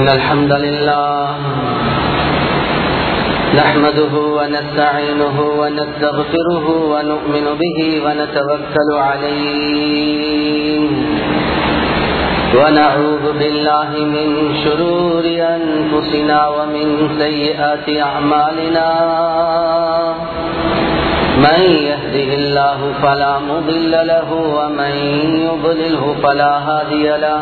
إن الحمد لله نحمده ونستعينه ونستغفره ونؤمن به ونتوكل عليه ونعوذ بالله من شرور أنفسنا ومن سيئات أعمالنا من يهده الله فلا مضل له ومن يضلله فلا هادي له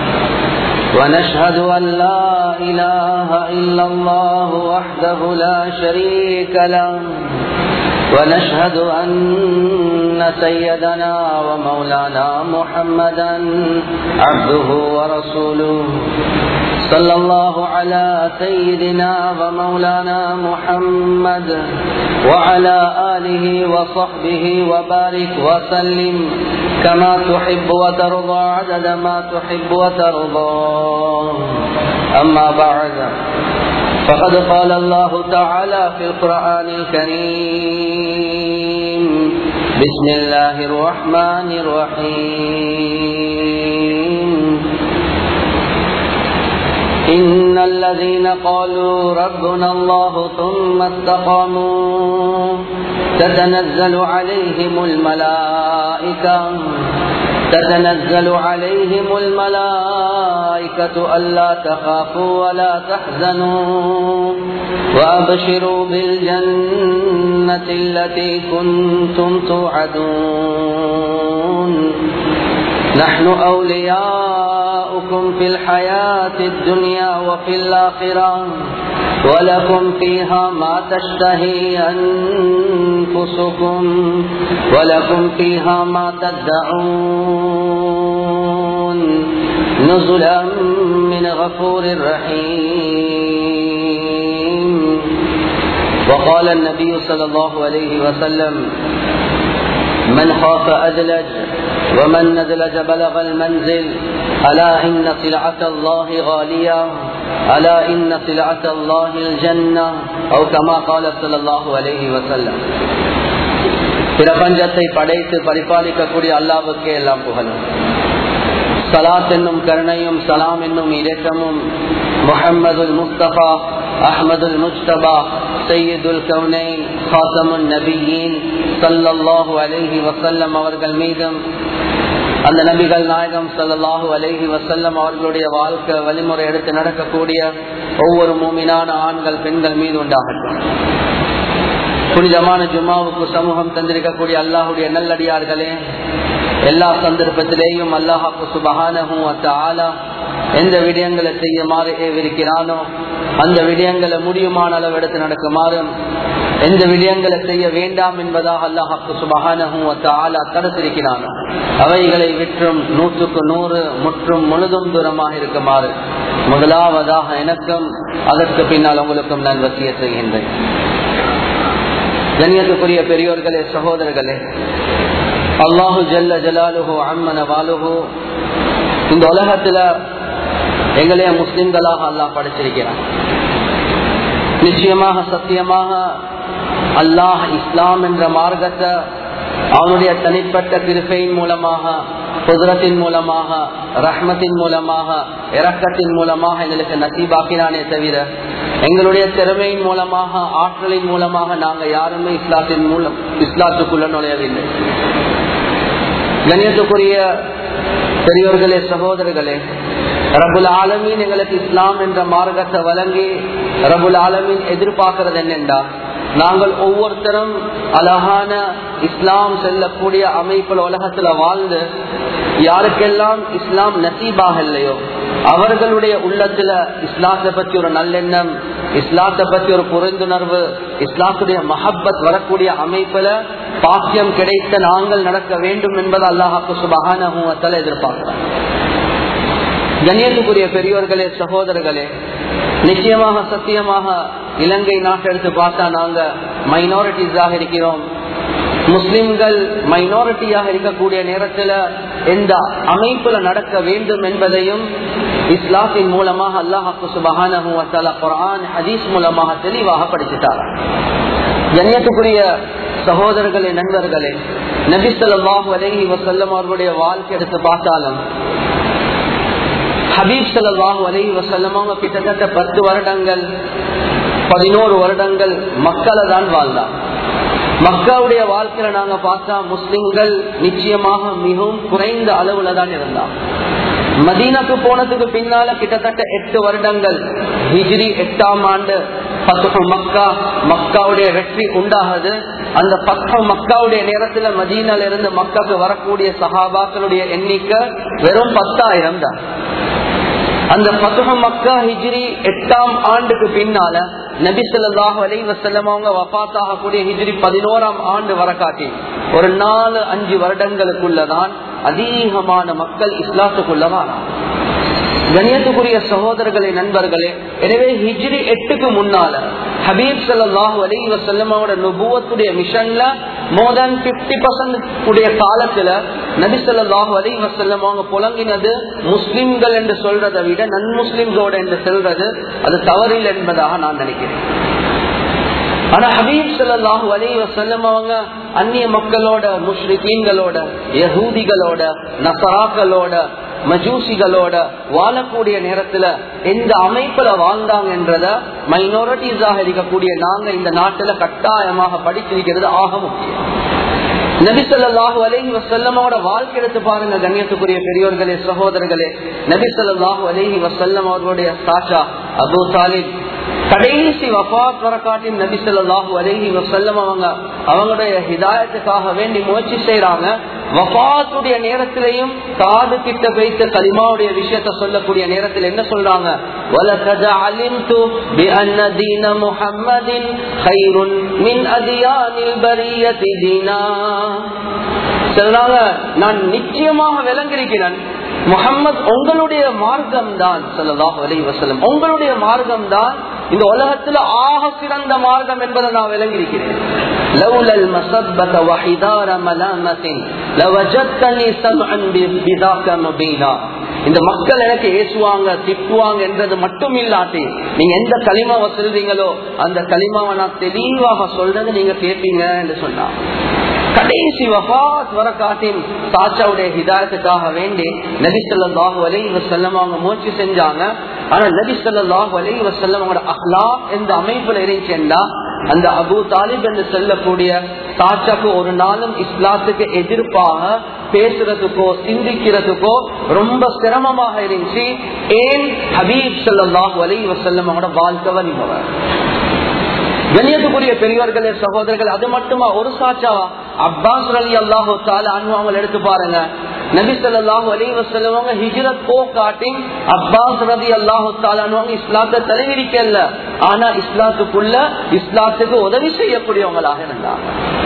ونشهد أن لا إله إلا الله وحده لا شريك له ونشهد أن سيدنا ومولانا محمدا عبده ورسوله صلى الله على سيدنا ومولانا محمد وعلى آله وصحبه وبارك وسلم كما تحب وترضى عدد ما تحب وترضى أما بعد فقد قال الله تعالى في القرآن الكريم بسم الله الرحمن الرحيم إن الذين قالوا ربنا الله ثم استقاموا تتنزل عليهم الملائكة ألا تخافوا ولا تحزنوا وأبشروا بالجنة التي كنتم توعدون نحن أولياؤكم في الحياة الدنيا وفي الآخرة ولكم فيها ما تشتهي أنفسكم ولكم فيها ما تدعون نزلا من غفور رحيم. وقال النبي صلى الله عليه وسلم من خاف أدلج ومن ندلج بلغ المنزل ألا إن سلعة الله غالية ألا إن سلعة الله الجنة أو كما قال صلى الله عليه وسلم. பிரபஞ்சத்தை படைத்து பரிபாலிக்கக்கூடிய அல்லாஹ்வுக்கே எல்லாம் புகழும். ஸலாத் என்னும் கருணையும் சலாம் என்னும் இரக்கமும் முஹம்மதுல் முஸ்தபா அஹ்மதுல் முஜ்தபா சையதுல் கௌனைன் காத்தமுன் நபியீன் ஸல்லல்லாஹு அலைஹி வஸல்லம் அவர்கள் மீதும் அந்த நபிகள் நாயகம் ஸல்லல்லாஹு அலைஹி வஸல்லம் அவர்களுடைய வாழ்க்கை வழிமுறை எடுத்து நடக்கக்கூடிய ஒவ்வொரு மூமினான ஆண்கள் பெண்கள் மீது உண்டாகட்டும். புனிதமான ஜும்மாவுக்கு சமூகம் தந்திருக்கக்கூடிய அல்லாஹுடைய நல்லடியார்களே, எல்லா சந்தர்ப்பத்திலேயும் அல்லாஹ்வுக்கு சுப்ஹானஹு வ தஆலா எந்த விடயங்களை செய்யுமாறு ஏவிருக்கிறானோ அந்த விடயங்களை முடியுமான அளவு எடுத்து நடக்குமாறும் எந்த விடயங்களை செய்ய வேண்டாம் என்பதாக அல்லாஹ்வுக்கு சுப்ஹானஹு வ தஆலா தடுத்திருக்கிறானோ அவைகளை விற்றும் 100% முற்றும் முழுதும் தூரமாக இருக்குமாறு முதலாவதாக எனக்கும் அதற்கு பின்னால் உங்களுக்கும் நான் வசியத் செய்கின்றேன். கண்ணியத்துக்குரிய பெரியோர்களே, சகோதரர்களே, அல்லாஹு ஜல்ல ஜலாலுஹு அம்மன வாலுஹு இந்த உலகத்துல எங்களே முஸ்லிம்களாக அல்லாஹ் படைச்சிருக்கிறான். நிச்சயமாக சத்தியமாக அல்லாஹ் இஸ்லாம் என்ற மார்க்கத்தை அவனுடைய தனிப்பட்ட கிருபையின் மூலமாக, குத்ரத்தின் மூலமாக, ரஹ்மத்தின் மூலமாக, இரக்கத்தின் மூலமாக எங்களுக்கு நசீபாக்கினானே தவிர எங்களுடைய திறமையின் மூலமாக, ஆற்றலின் மூலமாக நாங்கள் யாருமே இஸ்லாத்துக்குள்ள நுழையவில்லை. கண்ணியத்துக்குரிய பெரியோர்களே, சகோதரர்களே, ரபுல் ஆலமீன் எங்களுக்கு இஸ்லாம் என்ற மார்க்கத்தை வழங்கி ரபுல் ஆலமீன் எதிர்பார்க்கிறது என்னென்றா, நாங்கள் ஒவ்வொருத்தரும் அழகான இஸ்லாம் செல்லக்கூடிய அமைப்புல உலகத்துல வாழ்ந்து யாருக்கெல்லாம் இஸ்லாம் நசீபாக இல்லையோ அவர்களுடைய உள்ளத்துல இஸ்லாத்தை பற்றி ஒரு நல்லெண்ணம், இஸ்லாத்தை பற்றி ஒரு புரிந்துணர்வு, இஸ்லாத்துடைய மஹப்பத் வரக்கூடிய அமைப்புல பாக்கியம் கிடைத்த நாங்கள் நடக்க வேண்டும் என்பது அல்லாஹ்வுக்கு சுப்ஹானஹு வ தஆலா எதிர்பார்க்கிறார். கண்ணியத்துக்குரிய பெரியோர்களே, சகோதரர்களே, நிச்சயமாக சத்தியமாக இலங்கை நாட்டை எடுத்து பார்த்தா நாங்க மைனாரிட்டிஸாக இருக்கிறோம். முஸ்லிம்கள் மைனாரிட்டியாக இருக்கக்கூடிய நேரத்தில் எந்த அமைப்புல நடக்க வேண்டும் என்பதையும் இஸ்லாத்தின் மூலமாக அல்லாஹ்வுக்கு சுப்ஹானஹு வ தஆலா குர்ஆன் ஹதீஸ் மூலமாக தெளிவாக படிச்சிட்டார். கண்ணியத்துக்குரிய சகோதரர்களே, நண்பர்களே, நபி ஸல்லல்லாஹு அலைஹி வஸல்லம் அவர்களுடைய வாழ்க்கை எடுத்து பார்த்தாலும் ஹபீப் ஸல்லல்லாஹு அலைஹி வஸல்லம் அவங்க கிட்டத்தட்ட 10 வருடங்கள் 11 வருடங்கள் மக்கால தான் வாழ்ந்தார். மக்காவுடைய வாழ்க்கையில நாங்க பார்த்தா முஸ்லிம்கள் நிச்சயமாக மிகவும் குறைந்த அளவுல தான் இருந்தார். மதீனாக்கு போனதுக்கு பின்னால கிட்டத்தட்ட 8 வருடங்கள் ஹிஜ்ரி 8ஆம் ஆண்டு ஃபத்ஹு மக்கா, மக்காவுடைய வெற்றி உண்டாகுது. அந்த ஃபத்ஹு மக்காவுடைய நேரத்துல மதீனால இருந்து மக்காக்கு வரக்கூடிய சஹாபாக்களுடைய எண்ணிக்கை வெறும் 10,000 தான். அந்த ஃபத்ஹு மக்கா ஹிஜ்ரி 8ஆம் ஆண்டுக்கு பின்னால நபி ஸல்லல்லாஹு அலைஹி வஸல்லம் அவங்க வஃபாத் ஆகக்கூடிய ஹிஜ்ரி 11ஆம் ஆண்டு வரக்காட்டி ஒரு 4-5 வருடங்களுக்குள்ளதான் அதிகமான மக்கள் இஸ்லாத்துக்குள்ள வராங்க. கண்ணியத்துக்குரிய சகோதரர்களே, நண்பர்களே, எனவே ஹிஜ்ரி 8க்கு முன்னால ஹபீப் ஸல்லல்லாஹு அலைஹி வஸல்லம் அவரோட நுபுவத்துடைய மிஷன்ல more than 50% உடைய காலத்துல நபி ஸல்லல்லாஹு அலைஹி வஸல்லம் அவங்க புலங்கினது முஸ்லிம்கள் என்று சொல்றதை விட நன் முஸ்லிம்களோட என்று சொல்றது அது தவறில்லை என்பதாக நான் நினைக்கிறேன். ஆனா ஹபீப் ஸல்லல்லாஹு அலைஹி வஸல்லம் அவங்க அந்நிய மக்களோட, முஷ்ரிகீன்களோட, யஹூதிகளோட, நஸராக்களோட, மஜூசிகளோட வாழக்கூடிய நேரத்துல எந்த அமைப்புல வாழ்ந்தாங்க என்றத மைனாரிட்டிஸாக இருக்கக்கூடிய நாங்க இந்த நாட்டுல கட்டாயமாக படிச்சிருக்கிறது ஆக முக்கியம். நபி ஸல்லல்லாஹு அலைஹி வஸல்லமோட வாழ்க்கை எடுத்து பாருங்க கண்ணியத்துக்குரிய பெரியோர்களே, சகோதரர்களே. நபி ஸல்லல்லாஹு அலைஹி வஸல்லம் அவர்களுடைய சாச்சா அபூ தாலிப் கடைசி வஃபாத் வரக்காட்டின் நபி ஸல்லல்லாஹு அலைஹி வஸல்லம் அவங்களுடைய ஹிதாயத்துக்காக வேண்டி முயற்சி செய்யறாங்க. வஃபாத்துடைய நேரத்திலையும் காது கிட்ட வைத்த கலிமாவுடைய விஷயத்தை சொல்லக்கூடிய நேரத்தில் என்ன சொல்றாங்க? وَلَقَدْ عَلِمْتُ بِأَنَّ دِينَ مُحَمَّدٍ خَيْرٌ مِنْ أَدْيَانِ الْبَرِيَّةِ دِينًا. சொல்றாங்க, நான் நிச்சயமாக விளங்கியிருக்கிறேன், முஹம்மது உங்களுடைய மார்க்கம் தான், ஸல்லல்லாஹு அலைஹி வஸல்லம் உங்களுடைய மார்க்கம் தான் இந்த உலகத்துல ஆக சிறந்த மார்க்கம் என்பதை நான் விளங்கியிருக்கிறேன். லவ்லல் மஸப்பத வஹிதார மலாமத்தின் லவஜத்தனி ஸம்அன் பிதாக முபீனா. இந்த மக்கள் எனக்கு ஏசுவாங்க, திட்டுவாங்க என்றது மட்டும் இல்லாட்டி நீங்க எந்த கலிமாவை சொல்றீங்களோ அந்த கலிமாவை நான் தெளிவாக சொல்றது நீங்க கேட்பீங்க என்று சொன்னா. கடைசி வஃபாத் வரக்காட்டின் சாச்சாவுடைய ஹிதாயத்துக்காக வேண்டி நபி ஸல்லல்லாஹு அலைஹி வஸல்லம் அவங்க முயற்சி செஞ்சாங்க. ஆனா நபி ஸல்லல்லாஹு அலைஹி வஸல்லம் அவங்களோட அஹ்லாக் எந்த அமைப்புல இருந்துச்சுன்னா, அந்த அபூ தாலிப் என்று சொல்லக்கூடிய சாச்சாக்கு ஒரு நாளும் இஸ்லாத்துக்கு எதிர்ப்பாக பேசுறதுக்கோ சிந்திக்கிறதுக்கோ ரொம்ப சிரமமாக இருந்துச்சு. ஏன்? ஹபீப் ஸல்லல்லாஹு அலைஹி வஸல்லம் அவங்களோட வாழ்க்கை வழிமுறை. கண்ணியத்துக்குரிய பெரியவர்களே, சகோதரர்கள், அது மட்டுமா? ஒரு சாச்சாவா? அப்பாஸ் ரலியல்லாஹு தஆலா அன்ஹு அவங்க எடுத்து பாருங்க. நபி ஸல்லல்லாஹு அலைஹி வஸல்லம் அவங்க ஹிஜ்ரத் போகாட்டி அப்பாஸ் ரலியல்லாஹு தஆலா அன்ஹு இஸ்லாத்தை தழுவிக்கல. ஆனா இஸ்லாத்துக்கு உதவி செய்யக்கூடியவங்களாக இருந்தாங்க.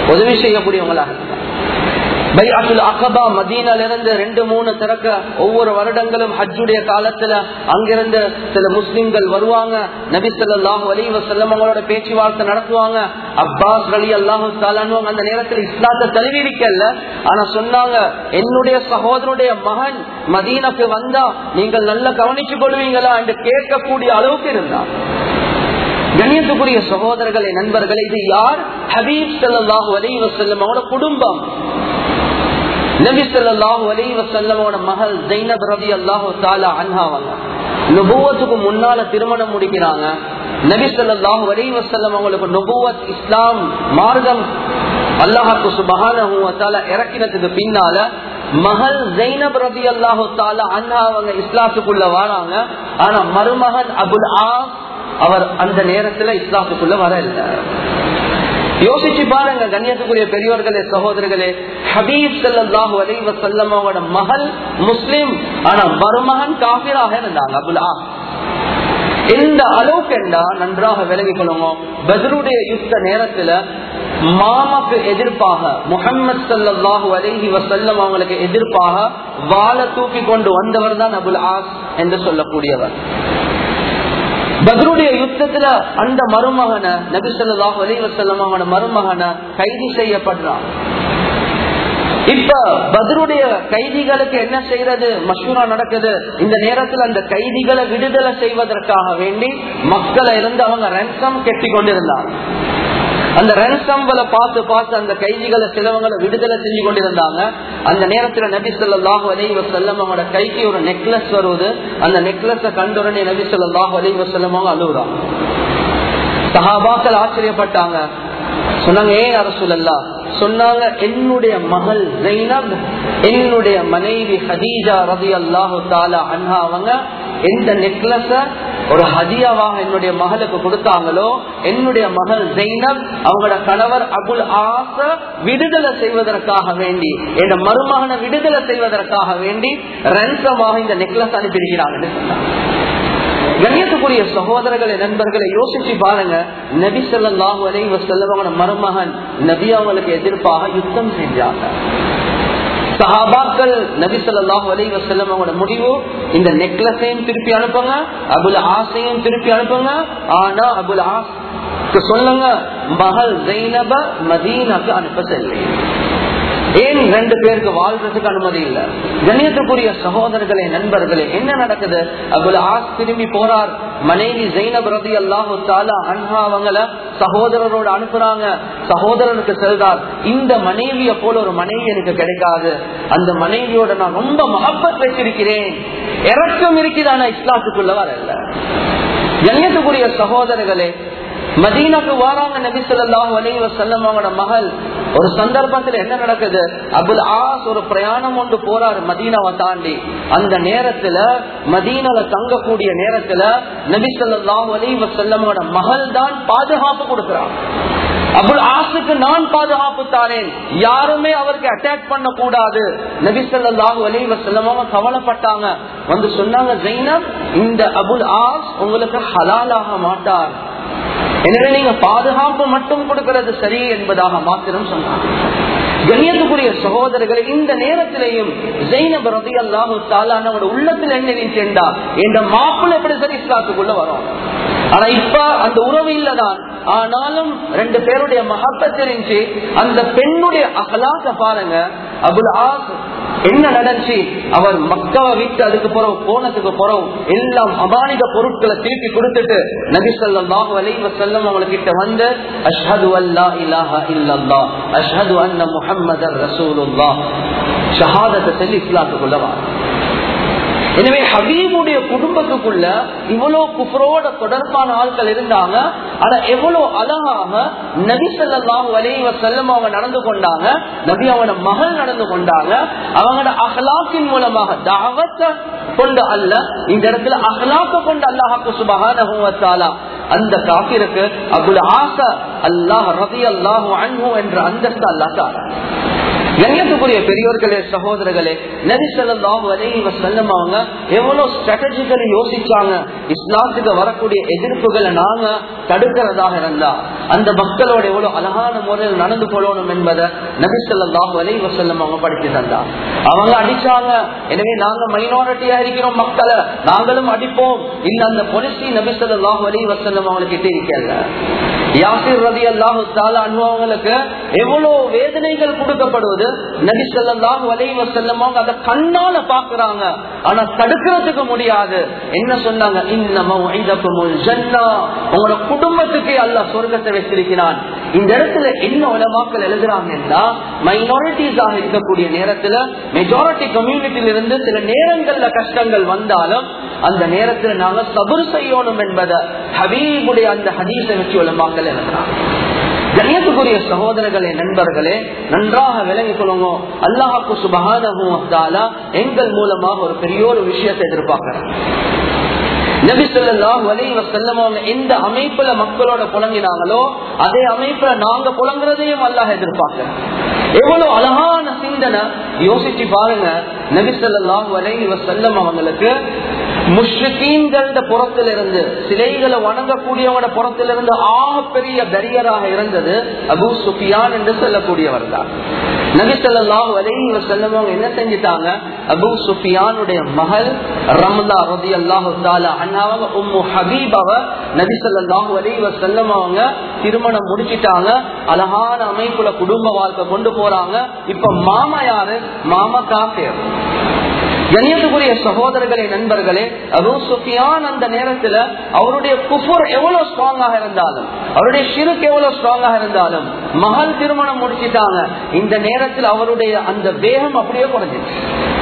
பைஅத்துல் அகபா மதீனால இருந்து 2-3 திறக்க ஒவ்வொரு வருடங்களும் ஹஜ்ஜுடைய காலத்துல அங்கிருந்து சில முஸ்லிம்கள் வருவாங்க. நபி ஸல்லல்லாஹு அலைஹி வஸல்லம் அவங்களோட பேச்சுவார்த்தை நடத்துவாங்க. அப்பாஸ் ரலியல்லாஹு தஆலா அன்ஹு அந்த நேரத்தில் இஸ்லாத்தை தழுவிக்கல. ஆனா சொன்னாங்க, என்னுடைய சகோதரனுடைய மகன் மதீனாக்கு வந்தா நீங்கள் நல்லா கவனிச்சுக் கொள்வீங்களா என்று கேட்கக்கூடிய அளவுக்கு இருந்தார். கண்ணியத்துக்குரிய சகோதரர்களே, நண்பர்களே, இது யார்? ஹபீப் ஸல்லல்லாஹு அலைஹி வஸல்லம் அவரோட குடும்பம். நபி ஸல்லல்லாஹு அலைஹி வஸல்லமோட மகள் ஸைனப் ரலியல்லாஹு தஆலா அன்ஹா நுபுவத்துக்கு முன்னால திருமணம் முடிக்கிறாங்க. நபி ஸல்லல்லாஹு அலைஹி வஸல்லம் அவங்களுக்கு நுபுவத் இஸ்லாம் மார்க்கம் அல்லாஹ் சுப்ஹானஹு வ தஆலா இறக்கினதுக்கு பின்னால மகள் ஸைனப் ரலியல்லாஹு தஆலா அன்ஹா அவங்க இஸ்லாத்துக்குள்ள வராங்க. ஆனா மருமகன் அபுல் ஆஸ் அவர் அந்த நேரத்துல இஸ்லாத்துக்குள்ள வரல. யோசிச்சு பாருங்க கண்ணியத்துக்குரிய பெரியோர்களே, சகோதரர்களே. ஹபீப் ஸல்லல்லாஹு அலைஹி வஸல்லம் அவரோட மகள் முஸ்லிம், ஆனா மருமகன் காஃபிராக இருந்தாங்க, அபுல் ஆஸ். எந்த அளவுக்கு என்றா நன்றாக விளங்கிக் கொள்ளுவோம். பத்ருடைய யுத்த நேரத்துல மாமாக்கு எதிர்ப்பாக முஹம்மது ஸல்லல்லாஹு அலைஹி வஸல்லம் அவங்களுக்கு எதிர்ப்பாக வாளை தூக்கி கொண்டு வந்தவர் தான் அபுல் ஆஸ் என்று சொல்லக்கூடியவர். பத்ருடைய யுத்தத்துல அந்த மருமகன நபி ஸல்லல்லாஹு அலைஹி வஸல்லம் அவங்களோட மருமகன கைது செய்யப்படுறான். இப்ப பத்ருடைய கைதிகளுக்கு என்ன செய்யறது மஷூரா நடக்குது. இந்த நேரத்தில் அந்த கைதிகளை விடுதலை செய்வதற்காக வேண்டி மக்களை இருந்து அவங்க ரன்சம் கெட்டி கொண்டிருந்தாங்க. அந்த ரன்சம்பல பார்த்து அந்த கைதிகளை சிலவங்களை விடுதலை செஞ்சு கொண்டிருந்தாங்க. அந்த நேரத்துல நபி ஸல்லல்லாஹு அலைஹி வஸல்லம் அவங்களோட கைக்கு ஒரு நெக்லஸ் வருது. அந்த நெக்லஸ கண்டுடனே நபி ஸல்லல்லாஹு அலைஹி வஸல்லம் அவங்க அழுகுறாங்க. சஹாபாக்கள் ஆச்சரியப்பட்டாங்க. சொன்னாங்க, ஏன் யா ரசூலல்லாஹ்? சொன்னாங்க, என்னுடைய மகள் ஸைனப், என்னுடைய மனைவி ஹதீஜா ரலியல்லாஹு தஆலா அன்ஹா அவங்க எந்த நெக்லஸ ஒரு ஹதியாவாக என்னுடைய மகளுக்கு கொடுத்தாங்களோ, என்னுடைய மகள் ஸைனப் அவங்களோட கணவர் அபுல் ஆஸ விடுதலை செய்வதற்காக வேண்டி, என் மருமகனை விடுதலை செய்வதற்காக வேண்டி ரன்சமாக இந்த நெக்லஸ் அனுப்பியிருக்கிறாங்கன்னு சொன்னாங்க. கண்ணியத்துக்குரிய சகோதரர்களை, நண்பர்களை, யோசிச்சு பாருங்க. நபி ஸல்லல்லாஹு அலைஹி வஸல்லம் மருமகன் நபி அவங்களுக்கு எதிர்ப்பாக யுத்தம் செஞ்சாங்க. சஹாபாக்கள் நபி ஸல்லல்லாஹு அலைஹி வஸல்லம் அவங்களோட முடிவு, இந்த நெக்லஸையும் திருப்பி அனுப்புங்க, அபுல் ஆஸையும் திருப்பி அனுப்புங்க. ஆனா அபுல் ஆஸ் சொல்லுங்க, மகள் ஸைனப மதீனாக்கு அனுப்ப செல்ல. ஏன் 2 பேருக்கு வாழ்றதுக்கு அனுமதி இல்ல? கண்ணியத்துக்குரிய சகோதரர்களே, நண்பர்களே, என்ன நடக்குது? அபுல் ஆஸ் திரும்பி போறார். மனைவி ஸைனப் ரலியல்லாஹு தஆலா அன்ஹா அவங்கள சகோதரரோட அனுப்புறாங்க. சகோதரனுக்கு சொல்றார், இந்த மனைவியை போல ஒரு மனைவி எனக்கு கிடைக்காது. அந்த மனைவியோட நான் ரொம்ப மஹப்பத் வச்சிருக்கிறேன், இரக்கம் இருக்கிறான இஸ்லாத்துக்குள்ள வரல. கண்ணியத்துக்குரிய சகோதரர்களே, மதீனாக்கு வாராங்க நபி ஸல்லல்லாஹு அலைஹி வஸல்லம் அவங்களோட மகள். ஒரு சந்தர்ப்பத்தில் என்ன நடக்குது? அபுல் ஆஸ் ஒரு பிரயாணம் ஒன்று போறாரு மதீனாவை தாண்டி. அந்த நேரத்துல மதீனால தங்கக்கூடிய நேரத்துல நபி ஸல்லல்லாஹு அலைஹி வஸல்லம் அவங்களோட மகள் தான் பாதுகாப்பு கொடுக்கிறார். அபுல் ஆஸுக்கு நான் பாதுகாப்பு தாரேன், யாருமே அவருக்கு அட்டாக் பண்ண கூடாது. நபி ஸல்லல்லாஹு அலைஹி வஸல்லம் அவங்க கவலைப்பட்டாங்க. வந்து சொன்னாங்க, ஸைனப், இந்த அபுல் ஆஸ் உங்களுக்கு ஹலாலாக மாட்டார், எனவே நீங்க பாதுகாப்பு மட்டும் கொடுக்கிறது சரி என்பதாக மாத்திரம் சொன்னாங்க. கண்ணியத்துக்குரிய சகோதரர்களை, இந்த நேரத்திலேயும் ஸைனப் ரலியல்லாஹு தஆலா அவரோட உள்ளத்துல என்ன நினைச்சா, இந்த மாப்பிள்ளை எப்படி சரி இஸ்லாத்துக்குள்ள வரும். ஆனா இப்ப அந்த உறவு இல்லதான். ஆனாலும் 2 பேருடைய மஹப்பத் இருந்துச்சு. அந்த பெண்ணுடைய அகலாக பாருங்க. அபுல் ஆஸ் என்ன நடந்துச்சு? அவர் மக்காவை விட்டு அதுக்கு பிறகு போனதுக்கு பிறகு எல்லாம் அமானித பொருட்களை திருப்பி கொடுத்துட்டு நபி ஸல்லல்லாஹு அலைஹி வஸல்லம் அவங்ககிட்ட வந்து, அஷ்ஹது அல்லா இலாஹா இல்லல்லாஹ் அஷ்ஹது அன்ன முஹம்மதர் ரசூலுல்லாஹ் ஷஹாதத்தை சொல்லி இஸ்லாத்துக்குள்ள வா. எனவே ஹபீபுடைய குடும்பத்துக்குள்ள இவ்வளவு குஃப்ரோட தொடர்பான ஆட்கள் இருந்தாங்க. ஆனா எவ்வளவு அழகாக நபி ஸல்லல்லாஹு அலைஹி வஸல்லம் அவங்க நடந்து கொண்டாங்க, நபி அவனோட மகள் நடந்து கொண்டாங்க. அவங்களோட அஹ்லாக்கின் மூலமாக தாவத்தை கொண்டு அல்ல, இந்த இடத்துல அஹ்லாக்க கொண்டு அல்லாஹ் சுப்ஹானஹு வ தஆலா அந்த காஃபிருக்கு அபுல் ஆஸ அல்லாஹ் ரலியல்லாஹு அன்ஹு என்ற அந்தஸ்து அல்லாஹ் தஆலா. கண்ணியத்துக்குரிய பெரியோர்களே, சகோதரர்களே, நபி ஸல்லல்லாஹு அலைஹி வஸல்லம் அவங்க எவ்வளவு ஸ்ட்ராட்டஜிக்கலி யோசிச்சாங்க. இஸ்லாத்துக்கு வரக்கூடிய எதிர்ப்புகளை நாங்க தடுக்கிறதாக இருந்தா அந்த மக்களோட எவ்வளவு அழகான முறையில் நடந்து கொள்ளணும் என்பதை நபி ஸல்லல்லாஹு அலைஹி வஸல்லம் அவங்க படிச்சு தந்தாங்க. அவங்க அடிச்சாங்க, எனவே நாங்க மைனாரிட்டியா இருக்கிறோம், மக்களை நாங்களும் அடிப்போம் இல்ல, அந்த பாலிசி நபி ஸல்லல்லாஹு அலைஹி வஸல்லம் அவங்களுக்கு கிட்ட இருக்கல. யாசிர் ரலியல்லாஹு தஆலா அன்ஹு அவங்களுக்கு எவ்வளவு வேதனைகள் கொடுக்கப்படுவது நபி ஸல்லல்லாஹு அலைஹி வஸல்லம் அவங்க அத கண்ணால பாக்குறாங்க, ஆனா தடுக்கிறதுக்கு முடியாது. என்ன சொன்னாங்க? இன்ன மௌஇதகுமுல் ஜன்னah, உங்களோட குடும்பத்துக்கு அல்லாஹ் சொர்க்கத்தை வச்சிருக்கிறான். இந்த இடத்துல என்ன உலமாக்கள் எழுதுறாங்கன்னா, மைனாரிட்டிஸாக இருக்கக்கூடிய நேரத்துல மெஜாரிட்டி கம்யூனிட்டியில இருந்து சில நேரங்கள்ல கஷ்டங்கள் வந்தாலும் அந்த நேரத்துல நாங்க சபர் செய்யணும் என்பதை ஹபீபுடைய அந்த ஹதீஸை வச்சு உலமாக்கள் எழுதுறாங்க. கண்ணியத்துக்குரிய சகோதரர்களே, நண்பர்களே, நன்றாக விளங்கிக் கொள்ளுங்க. அல்லாஹ் சுப்ஹானஹு வ தஆலா எங்கள் மூலமாக ஒரு பெரிய ஒரு விஷயத்தை எதிர்பார்க்கிறார். நபி ஸல்லல்லாஹு அலைஹி வஸல்லம் அவங்க எந்த அமைப்புல மக்களோட புலங்கினாங்களோ அதே அமைப்புல நாங்க புலங்குறதையும் அல்லாஹ் எதிர்பார்க்கிறார். எவ்வளவு அழகான சிந்தனை யோசிச்சு பாருங்க. நபி ஸல்லல்லாஹு அலைஹி வஸல்லம் அவங்களுக்கு முஷ்ரிக்கீன்கள புறத்திலிருந்து, சிலைகளை வணங்கக்கூடியவங்களோட புறத்திலிருந்து ஆகப்பெரிய பெரியராக இருந்தது அபூ சுஃபியான் என்று சொல்லக்கூடியவர் தான். நபி ஸல்லல்லாஹு அலைஹி வஸல்லம் அவங்க என்ன செஞ்சிட்டாங்க? அபூ சுஃபியானுடைய மகள் ரம்லா ரலியல்லாஹு தஆலா அன்ஹா உம்மு ஹபீபாவை நபி ஸல்லல்லாஹு அலைஹி வஸல்லம் அவங்க திருமணம் முடிச்சிட்டாங்க. அழகான அமைப்புல குடும்ப வாழ்க்கை கொண்டு போறாங்க. இப்ப மாமா யாரு? மாமா காஃபிர். கண்ணியத்துக்குரிய சகோதரர்களே, நண்பர்களே, அபூ சுஃபியான் அந்த நேரத்துல அவருடைய குஃபர் எவ்வளவு ஸ்ட்ராங்காக இருந்தாலும், அவருடைய ஷிர்க் எவ்வளவு ஸ்ட்ராங்காக இருந்தாலும், மகள் திருமணம் முடிச்சிட்டாங்க. இந்த நேரத்தில் அவருடைய அந்த வேகம் அப்படியே குறைஞ்சிச்சு.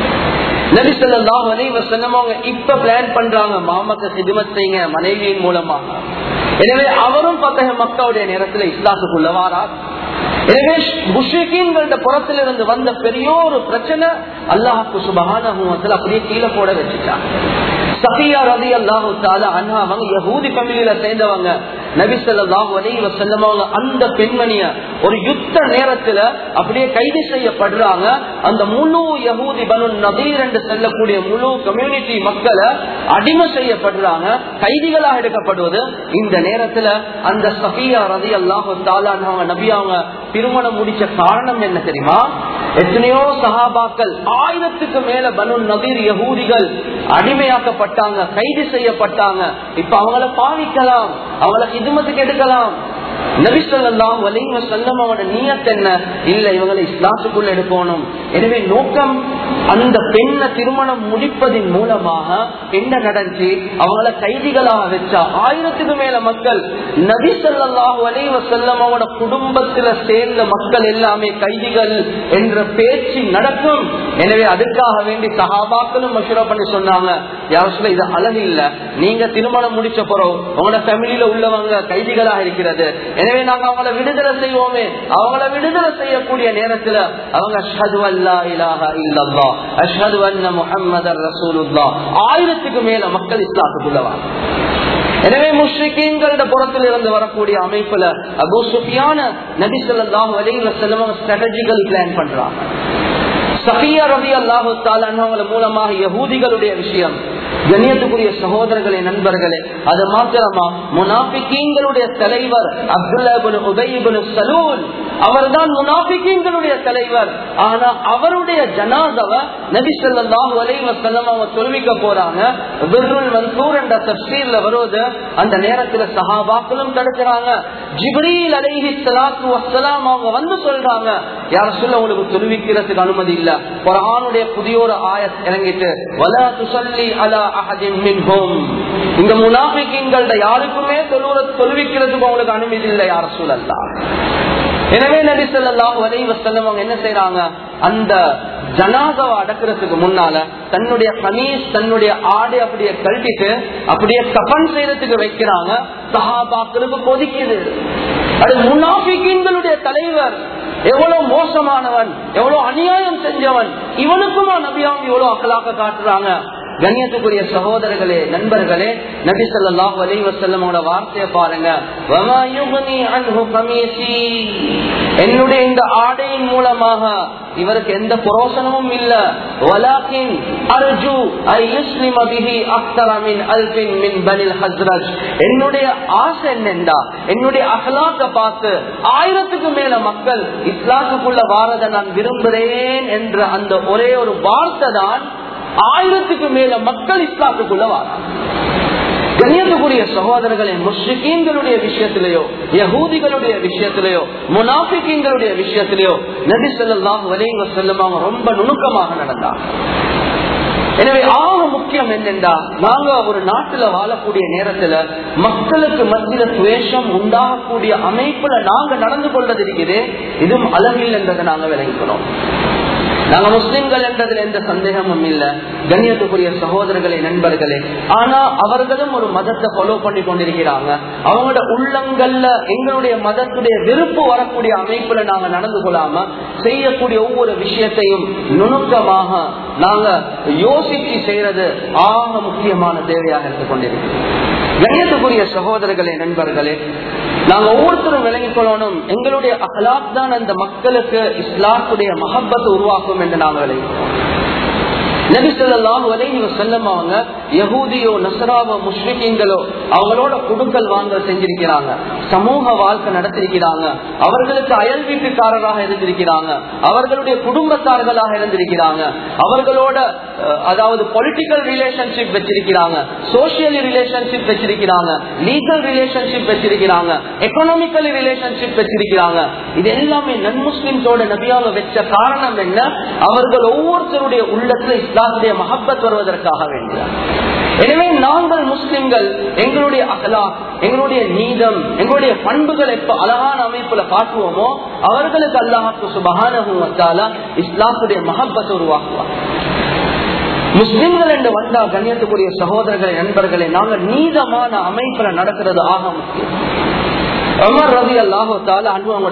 நபி ஸல்லல்லாஹு அலைஹி வஸல்லம் அவங்க இப்ப பிளான் பண்றாங்க, மாமாக்கு ஹிதமத் செய்யுங்க மனைவியின் மூலமா. எனவே அவரும் பத்தக மக்காவுடைய நேரத்துல இஸ்லாத்துக்குள்ள வாரார். எனவே முஷ்ரிக்கீன்களோட புறத்திலிருந்து வந்த பெரிய ஒரு பிரச்சனை அல்லாஹ்வுக்கு சுப்ஹானஹு வ தஆலா அப்படியே கீழே போட வச்சுட்டாங்க. சஃபியா ரலியல்லாஹு தஆலா அன்ஹா அவங்க யஹூதி ஃபேமிலியில சேர்ந்தவங்க. நபி ஸல்லல்லாஹு அலைஹி வஸல்லம் அவங்க அந்த பெண்மணிய ஒரு யுத்த நேரத்துல அப்படியே கைது செய்யப்படுறாங்க. அந்த முழு யஹூதி பனு நதீர் என்று சொல்லக்கூடிய முழு கம்யூனிட்டி மக்களை அடிமை செய்யப்படுறாங்க, கைதிகளாக எடுக்கப்படுவது. இந்த நேரத்துல அந்த சஃபியா ரலியல்லாஹு தஆலா அன்ஹா நபி அவங்க திருமணம் முடிச்ச காரணம் என்ன தெரியுமா? எத்தனையோ சஹாபாக்கள் 1000க்கு மேல பனு நதீர் யஹூதிகள் அடிமையாக்கப்பட்டாங்க, கைது செய்யப்பட்டாங்க. இப்ப அவங்கள பாவிக்கலாம், அவங்கள ஹிதமத்துக்கு எடுக்கலாம். நபி ஸல்லல்லாஹு அலைஹி வஸல்லம் அவரோட நியத் என்ன? இல்ல, இவங்களை இஸ்லாத்துக்குள்ள எடுக்கணும். எனவே நோக்கம் அந்த பெண்ணை திருமணம் முடிப்பதின் மூலமாக என்ன நடந்துச்சு? அவங்கள கைதிகளாக வச்சா 1000க்கு மேல மக்கள், நபி ஸல்லல்லாஹு அலைஹி வஸல்லம் அவரோட குடும்பத்துல சேர்ந்த மக்கள் எல்லாமே கைதிகள் என்ற பேச்சு நடக்கும். எனவே அதுக்காக வேண்டி சஹாபாக்களும் மஷூரா பண்ணி சொன்னாங்க, யாரும் இது அழகு இல்ல, நீங்க திருமணம் முடிச்ச பிறகு உங்களோட ஃபேமிலியில உள்ளவங்க கைதிகளாக இருக்கிறது, எனவே நாங்க அவங்கள விடுதலை செய்வோமே. அவங்கள விடுதலை செய்யக்கூடிய நேரத்துல அவங்க அஷ்ஹது அல்லா இலாஹ இல்லல்லாஹ் அஷ்ஹது அன்ன முஹம்மதர் ரசூலுல்லாஹ் 1000க்கு மேல மக்கள் இஸ்லாத்துக்குள்ளவாங்க. எனவே முஷ்ரிக்கீன்களோட புறத்தில் இருந்து வரக்கூடிய அமைப்புல அபூ சுஃபியான நபி ஸல்லல்லாஹு அலைஹி வஸல்லம் ஸ்ட்ராட்டஜிக்கல் பிளான் பண்றாங்க. சஃபியா ரலியல்லாஹு தஆலா அன்ஹா மூலமாக யஹூதிகளுடைய விஷயம். கண்ணியத்துக்குரிய சகோதரர்களே, நண்பர்களே, அது மாத்திரமா முனாஃபிகீன்களுடைய தலைவர் அப்துல்லா இப்னு உபய் இப்னு சலூல் அவர்தான் முனாஃபிகீன்களுடைய தலைவர். ஆனா அவருடைய ஜனாஸாவை நபி ஸல்லல்லாஹு அலைஹி வஸல்லம் அவங்க தொழுவிக்க போறாங்க. துர்ருல் மன்சூர் என்ற தஃசீர்ல வருது. அந்த நேரத்துல சஹாபாக்களும் தடுக்கிறாங்க. ஜிப்ரீல் அலைஹிஸ்ஸலாத்து வஸ்ஸலாம் அவங்க வந்து சொல்றாங்க, யா ரசூலல்லாஹ், உங்களுக்கு தொழுவிக்கிறதுக்கு அனுமதி இல்ல. குர்ஆனுடைய புதிய ஒரு ஆயத் இறங்கிட்டு, வலா துஸல்லி அலா அஹதின் மின்ஹும், இந்த முனாஃபிகீன்கள யாருக்குமே தொழுவிக்கிறதுக்கு உங்களுக்கு அனுமதி இல்லை யா ரசூலல்லாஹ். எனவே நபி ஸல்லல்லாஹு அலைஹி வஸல்லம் அவங்க என்ன செய்யறாங்க? அந்த ஜனாஸாவை அடக்கிறதுக்கு முன்னால தன்னுடைய கமீஸ், தன்னுடைய ஆடை அப்படியே கழட்டிட்டு அப்படியே கஃன் செய்யறதுக்கு வைக்கிறாங்க. சஹாபாக்களுக்கு கொதிக்குது. அது முனாஃபிகீன்களுடைய தலைவர், எவ்வளவு மோசமானவன், எவ்வளவு அநியாயம் செஞ்சவன், இவனுக்குமா நபியாம் இவ்வளவு அக்கலாக்க காட்டுறாங்க. கண்ணியத்துக்குரிய சகோதரர்களே, நண்பர்களே, நபி ஸல்லல்லாஹு அலைஹி வஸல்லமோட வார்த்தையை பாருங்க, வமா யுக்னி அன்ஹு கமீசி, என்னுடைய இந்த ஆடையின் மூலமாக இவருக்கு எந்த பிரயோஜனமும் இல்ல. வலாகின் அர்ஜு ஐ யுஸ்லிம பிஹி அக்தர மின் அல்ஃபின் மின் பனில் ஹஸ்ரஜ், என்னுடைய ஆசை என்னென்றா என்னுடைய அஹ்லாக்க பார்த்து 1000க்கு மேல மக்கள் இஸ்லாத்துக்குள்ள வாரதை நான் விரும்புகிறேன் என்ற அந்த ஒரே ஒரு வார்த்தை தான் 1000க்கு மேல மக்கள் இஸ்லாத்துக்குள்ள வாராங்க. கண்ணியத்துக்குரிய சகோதரர்களே, முஷ்ரிக்கீன்களுடைய விஷயத்திலேயோ, யஹூதிகளுடைய விஷயத்திலேயோ, முனாஃபிகீன்களுடைய விஷயத்திலேயோ நபி ஸல்லல்லாஹு அலைஹி வஸல்லம் அவங்க ரொம்ப நுணுக்கமாக நடந்தாங்க. எனவே ஆக முக்கியம் என்னென்றா, நாங்க ஒரு நாட்டுல வாழக்கூடிய நேரத்துல மக்களுக்கு மத்தியில துவேஷம் உண்டாகக்கூடிய அமைப்புல நாங்க நடந்து கொள்வது இருக்குது. இதுவும் அழகில் என்றதை நாங்க விளங்கிக்கிறோம். நாங்க முஸ்லிம்கள் என்றதுல எந்த சந்தேகமும் இல்ல. கண்ணியத்துக்குரிய சகோதரர்களே, நண்பர்களே, ஆனா அவர்களும் ஒரு மதத்தை ஃபாலோ பண்ணி கொண்டிருக்கிறாங்க. அவங்களோட உள்ளங்கள்ல எங்களுடைய மதத்துடைய வெறுப்பு வரக்கூடிய அமைப்புல நாங்க நடந்து கொள்ளாம செய்யக்கூடிய ஒவ்வொரு விஷயத்தையும் நுணுக்கமாக நாங்க யோசிச்சு செய்யறது ஆக முக்கியமான தேவையாக இருந்து கொண்டிருக்கிறோம். கண்ணியத்துக்குரிய சகோதரர்களே, நண்பர்களே, நாங்க ஒவ்வொருத்தரும் விளங்கிக் கொள்ளணும், எங்களுடைய அஹ்லாக் தான் அந்த மக்களுக்கு இஸ்லாத்துடைய மஹப்பத்தை உருவாக்கும் என்று நாங்கள் விளங்கிக்கிறோம். நபி ஸல்லல்லாஹு அலைஹி வஸல்லம் அவங்க யகூதியோ நஸ்ராவோ முஷ்ரிக்கீன்களோ அவங்களோட குடுக்கல் வாங்கல் செஞ்சிருக்கிறாங்க, சமூக வாழ்க்கை நடத்திருக்கிறாங்க, அவர்களுக்கு அயல் வீட்டுக்காரராக இருந்திருக்கிறாங்க, அவர்களுடைய குடும்பத்தார்களாக இருந்திருக்கிறாங்க, அவர்களோட அதாவது பொலிட்டிக்கல் ரிலேஷன்ஷிப் வச்சிருக்கிறாங்க, சோசியல் ரிலேஷன்ஷிப் வச்சிருக்கிறாங்க, லீகல் ரிலேஷன்ஷிப் வச்சிருக்கிறாங்க, எக்கனாமிக்கல் ரிலேஷன்ஷிப் வச்சிருக்கிறாங்க. இது எல்லாமே நன் முஸ்லிம்ஸோட நபியாக வச்ச காரணம் என்ன? அவர்கள் ஒவ்வொருத்தருடைய உள்ளத்துல இஸ்லாமுடைய மஹப்பத் வருவதற்காக வேண்டியது. எனவே நாங்கள் முஸ்லிம்கள் எங்களுடைய அகலாக், எங்களுடைய நீதம், எங்களுடைய பண்புகள் எப்ப அழகான அமைப்புல காட்டுவோமோ அவர்களுக்கு அல்லாஹ் சுப்ஹானஹு வ தஆலா இஸ்லாமுடைய மஹப்பத்தை உருவாக்குவார். முஸ்லிம்கள் என்று வந்தா கண்ணியத்துக்குரிய சகோதரர்களை, நண்பர்களை, நாங்கள் நீதமான அமைப்புல நடக்கிறது ஆக முக்கியம். உமர் ரலியல்லாஹு தஆலா அன்ஹு அவங்களோட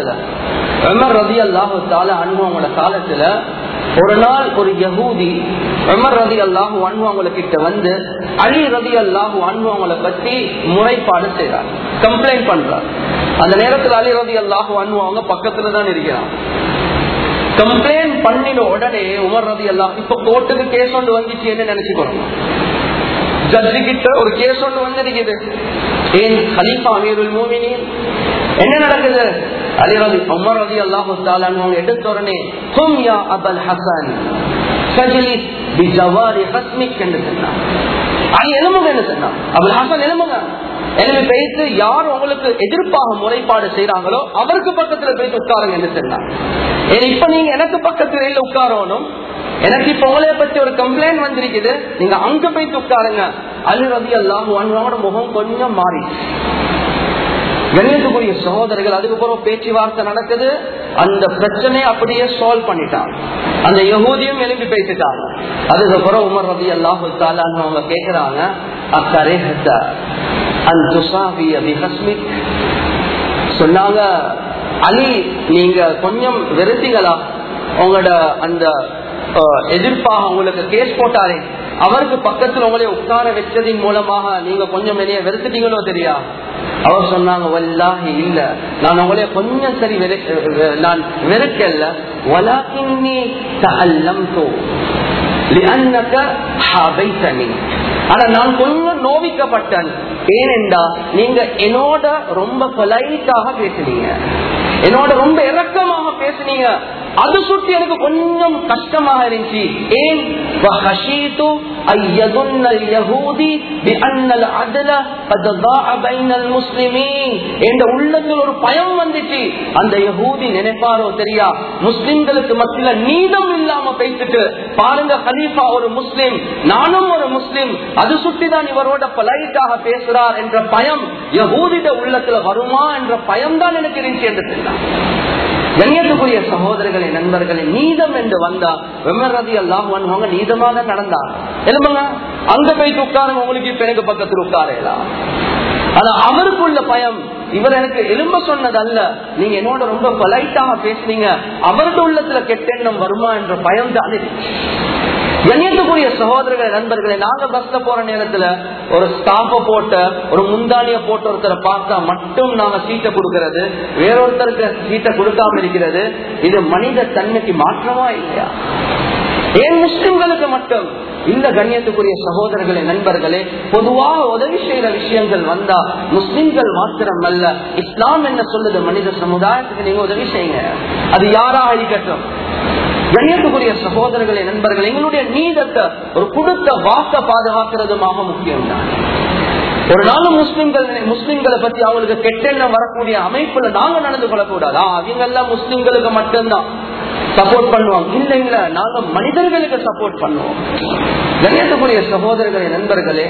காலத்துல ஒரு நாள் ஒரு யஹூதி உமர் ரலியல்லாஹு அன்ஹு அவங்ககிட்ட வந்து அலி ரலியல்லாஹு அன்ஹு அவங்கள பத்தி முறைப்பாடு செய்றார், கம்ப்ளைண்ட் பண்றார். அந்த நேரத்தில் அலி ரலியல்லாஹு அன்ஹு அவங்க பக்கத்துல தான் இருக்கிறார். கம்ப்ளைண்ட் பண்ணின உடனே உமர் ரலியல்லாஹு, இப்ப கோர்ட்டுக்கு கேஸ் ஒன்று வந்துச்சு என்ன நினைச்சுக்கணும், ஜட்ஜி கிட்ட ஒரு கேஸ் ஒன்று வந்திருக்குது, ஏன் கலீஃபா அமீருல் மூமினீன் என்ன நடக்குது? அலி ரலி உமர் ரலியல்லாஹு தஆலா அவங்க எடுத்த உடனே கும் யா அபுல் ஹசன் ஃபஜ்லிஸ் பிஜவாரி ஹஸ்மிக் என்று சொன்னார். அலி எழுமுங்க என்ன சொன்னார், அபுல் ஹசன் எழுமுங்க, எழுப்பி பேசி யார் உங்களுக்கு எதிர்ப்பாக முறைப்பாடு செய்யறாங்களோ அவருக்கு பக்கத்துல போய் உட்காருங்க என்று சொன்னார். இப்ப நீங்க எனக்கு பக்கத்துல இல்ல உட்காரணும், எனக்கு இப்ப உங்களைய பத்தி ஒரு கம்ப்ளைண்ட் வந்திருக்குது, நீங்க அங்க போய் உட்காருங்க. அலி ரலியல்லாஹு அன்ஹுவோட முகம் கொஞ்சம் மாறிச்சு. கண்ணியத்துக்குரிய சகோதரர்கள், அதுக்கப்புறம் பேச்சுவார்த்தை நடக்குது, அந்த பிரச்சனையை அப்படியே சால்வ் பண்ணிட்டாங்க, அந்த யஹூதியும் எழுப்பி பேசிட்டாங்க. அதுக்கப்புறம் உமர் ரலியல்லாஹு தஆலா அவங்க கேக்குறாங்க, அக்கரஹத அன் துஸாவிய பிஹஸ்மிக், சொன்னாங்க அலி நீங்க கொஞ்சம் வெறுத்தீங்களா, உங்களோட அந்த எதிர்ப்பாக உங்களுக்கு கேஸ் போட்டாரே அவருக்கு பக்கத்துல உங்களை உட்கார வச்சதின் மூலமாக நீங்க கொஞ்சம் நிறைய வெறுத்துட்டீங்களோ தெரியா? அவர் சொன்னாங்க, வல்லாஹி இல்ல, நான் உங்களைய கொஞ்சம் சரி நான் வெறுக்கல, வலாகின்னி தஅல்லம்து லிஅன்னக ஹபைதனி, ஆனா நான் கொஞ்சம் நோவிக்கப்பட்டேன். ஏனென்றா நீங்க என்னோட ரொம்ப பொலைட்டாக பேசுனீங்க, என்னோட ரொம்ப இரக்கமாக பேசுனீங்க, அது சுற்றி எனக்கு கொஞ்சம் கஷ்டமாக இருந்துச்சு. ஏன்? என்ற உள்ளத்தில் ஒரு பயம் வந்துச்சு. அந்த யஹூதி நினைப்பாரோ தெரியா, முஸ்லிம்களுக்கு மத்தியில நீதம் இல்லாம பேசிட்டு பாருங்க, கலீஃபா ஒரு முஸ்லிம், நானும் ஒரு முஸ்லிம், அது சுற்றி தான் இவரோட பொலைட்டாக பேசுறார் என்ற பயம் யஹூதிட உள்ளத்துல வருமா என்ற பயம் தான் எனக்கு இருந்துச்சு என்று சொன்னார். கண்ணியத்துக்குரிய சகோதரர்களே, நண்பர்களே, நீதம் என்று வந்தா உமர் ரலியல்லாஹு அன்ஹு அவங்க நீதமா தான் நடந்தாங்க. எழுப்புங்க, அங்க போய் உட்காருங்க, உங்களுக்கு இப்ப எனக்கு பக்கத்தில் உட்காரலாம். ஆனா அவருக்குள்ள பயம், இவர் எனக்கு எலும்ப சொன்னது அல்ல, நீங்க என்னோட ரொம்ப பொலைட்டாக பேசுனீங்க, அவருடைய உள்ளத்துல கெட்டெண்ணம் வருமா என்ற பயம் தான் இருக்கு. கண்ணியத்துக்குரிய சகோதரர்களே, நண்பர்களே, நாங்க பஸ்ல போற நேரத்துல ஒரு ஸ்டாப்ப போட்ட ஒரு முந்தானிய போட்ட ஒருத்தரை பார்த்தா மட்டும் நாங்க சீட்டை கொடுக்கறது, வேறொருத்தருக்கு சீட்டை கொடுக்காம இருக்கிறது, இது மனித தன்மைக்கு மாற்றமா இல்லையா? ஏன் முஸ்லிம்களுக்கு மட்டும் இந்த கண்ணியத்துக்குரிய சகோதரர்களே, நண்பர்களே, பொதுவாக உதவி செய்யற விஷயங்கள் வந்தா முஸ்லிம்கள் மாத்திரம் அல்ல, இஸ்லாம் என்ன சொல்லுது, மனித சமுதாயத்துக்கு நீங்க உதவி செய்யுங்க, அது யாராக இருக்கட்டும். கண்ணியத்துக்குரிய சகோதரர்களே, நண்பர்கள், எங்களுடைய நீதத்தை ஒரு கொடுத்த வாக்க பாதுகாக்கிறதுமாக முக்கியம் தான். ஒரு நாளும் முஸ்லிம்களை பத்தி அவங்களுக்கு கெட்டெண்ணம் வரக்கூடிய அமைப்புல நாங்க நடந்து கொள்ளக்கூடாது. அவங்க எல்லாம் முஸ்லிம்களுக்கு மட்டும்தான் சப்போர்ட் பண்ணுவாங்க, இல்ல இல்ல, நாங்க மனிதர்களுக்கு சப்போர்ட் பண்ணுவோம். கண்ணியத்துக்குரிய சகோதரர்களே, நண்பர்களே,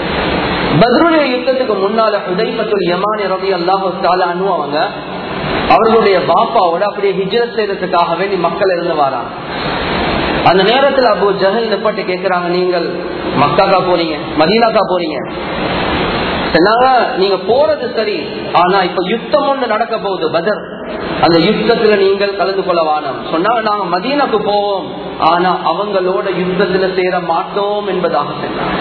பத்ருடைய யுத்தத்துக்கு முன்னால ஹுதைஃபத்துல் யமானி ரலியல்லாஹு தஆலா அன்ஹு அவங்க அவர்களுடைய பாப்பாவோட அப்படியே ஹிஜ்ரத் செய்யறதுக்காக வேண்டி மக்கள் இருந்து வராங்க. அந்த நேரத்தில் அபூ ஜஹல் நிப்பாட்டி கேட்கிறாங்க, நீங்கள் மக்காக்கா போறீங்க, மதீனாக்கா போறீங்க? சொன்னாங்க, நீங்க போறது சரி, ஆனா இப்ப யுத்தம் ஒண்ணு நடக்க போகுது, பத்ர், அந்த யுத்தத்துல நீங்கள் கலந்து கொள்ள வானம். சொன்னாங்க, நாங்க மதீனாக்கு போவோம், ஆனா அவங்களோட யுத்தத்துல சேர மாட்டோம் என்பதாக சொன்னாங்க.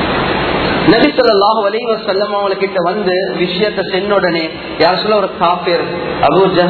நபி ஸல்லல்லாஹு அலைஹி வஸல்லம் அவங்க கிட்ட வந்து விஷயத்தை சொன்ன உடனே யார் சொல்ல, ஒரு காஃபிர் அபூ ஜஹல்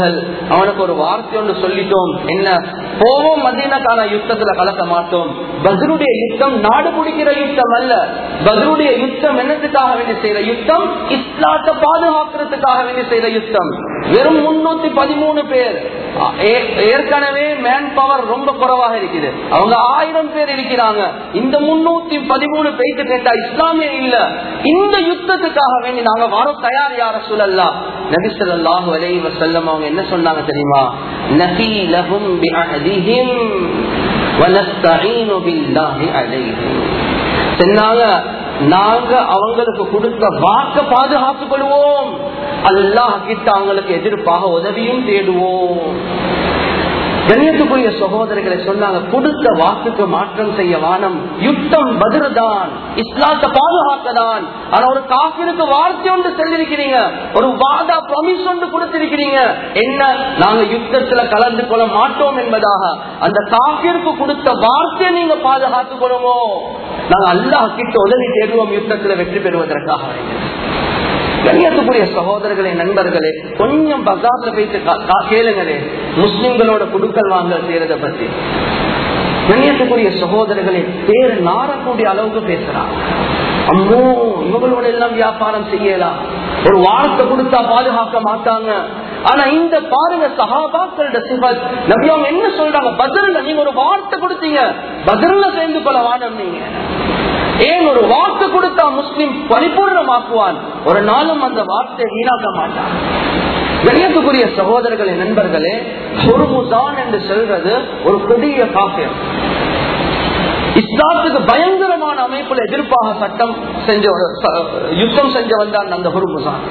அவனுக்கு ஒரு வார்த்தை ஒன்று சொல்லிட்டோம், என்ன போவோம் மதீனாக்கான யுத்தத்துல கலக்க மாட்டோம். பத்ருடைய யுத்தம் நாடு பிடிக்கிற யுத்தம் அல்ல. பத்ருடைய யுத்தம் என்னத்துக்காக வேண்டி செய்யற யுத்தம்? இஸ்லாத்தை பாதுகாக்கிறதுக்காக வேண்டி செய்யற யுத்தம். வெறும் 313 பேர். ஏற்கனவே மேன் பவர் ரொம்ப குறைவாக இருக்குது. அவங்க 1000 பேர் இருக்கிறாங்க. இந்த 313 பேருக்கு கேட்டா இஸ்லாமே இல்ல. இந்த யுத்தத்துக்காக வேண்டி நாங்க வர தயார் யா ரசூலல்லாஹ். நபி ஸல்லல்லாஹு அலைஹி வஸல்லம் அவங்க என்ன சொன்னாங்க தெரியுமா? நஃபீலஹும் பிஅஹதிஹிம் வனஸ்தஈனு பில்லாஹி அலைஹிம். சொன்னாங்க, நாங்க அவங்களுக்கு கொடுத்த வாக்க பாதுகாத்துக் கொள்வோம், அல்லாஹ் கிட்ட அவங்களுக்கு எதிர்ப்பாக உதவியும் தேடுவோம். கண்ணியத்துக்குரிய சகோதரர்களை சொன்னாங்க, கொடுத்த வாக்குக்கு மாற்றம் செய்ய வானம். யுத்தம் பத்ர் தான், இஸ்லாத்தை பாதுகாக்கதான். ஆனா ஒரு காஃபிருக்கு வார்த்தை ஒன்று சொல்லிருக்கிறீங்க, ஒரு வாதா ப்ராமிஸ் ஒன்று கொடுத்திருக்கிறீங்க, என்ன நாங்க யுத்தத்துல கலந்து கொள்ள மாட்டோம் என்பதாக. அந்த காஃபிருக்கு கொடுத்த வார்த்தையை நீங்க பாதுகாத்துக் கொள்ளுவோம், நாங்க அல்லாஹ் கிட்ட உதவி தேடுவோம் யுத்தத்துல வெற்றி பெறுவதற்காக. கண்ணியத்துக்குரிய சகோதரர்களே, நண்பர்களே, கொஞ்சம் பஜார்ல போயிட்டு கேளுங்களே முஸ்லிம்களோட குடுக்கல் வாங்கல் செய்யறத பத்தி. கண்ணியத்துக்குரிய சகோதரர்களே, பேர் நாரக்கூடிய அளவுக்கு பேசுறாங்க. அம்மோ இவங்களோட எல்லாம் வியாபாரம் செய்யலாம், ஒரு வார்த்தை கொடுத்தா பாதுகாக்க மாட்டாங்க. ஆனா இந்த பாருங்க சஹாபாக்களோட சிஃபத். நபி அவங்க என்ன சொல்றாங்க? பத்ர்ல நீங்க ஒரு வார்த்தை கொடுத்தீங்க, பத்ர்ல சேர்ந்து கொள்ள வானம். நீங்க ஏன் ஒரு வார்த்தை கொடுத்தா முஸ்லிம் பரிபூர்ணமாக்குவான், ஒரு நாளும் அந்த வார்த்தையை வீணாக்க மாட்டான். கண்ணியத்துக்குரிய சகோதரர்களே, நண்பர்களே, ஹுர்முஸான் என்று சொல்றது ஒரு கொடிய காஃபிர். இஸ்லாத்துக்கு பயங்கரமான அமைப்புல எதிர்ப்பாக சட்டம் செஞ்ச யுத்தம் செஞ்ச வந்தான் அந்த ஹுர்முஸான்.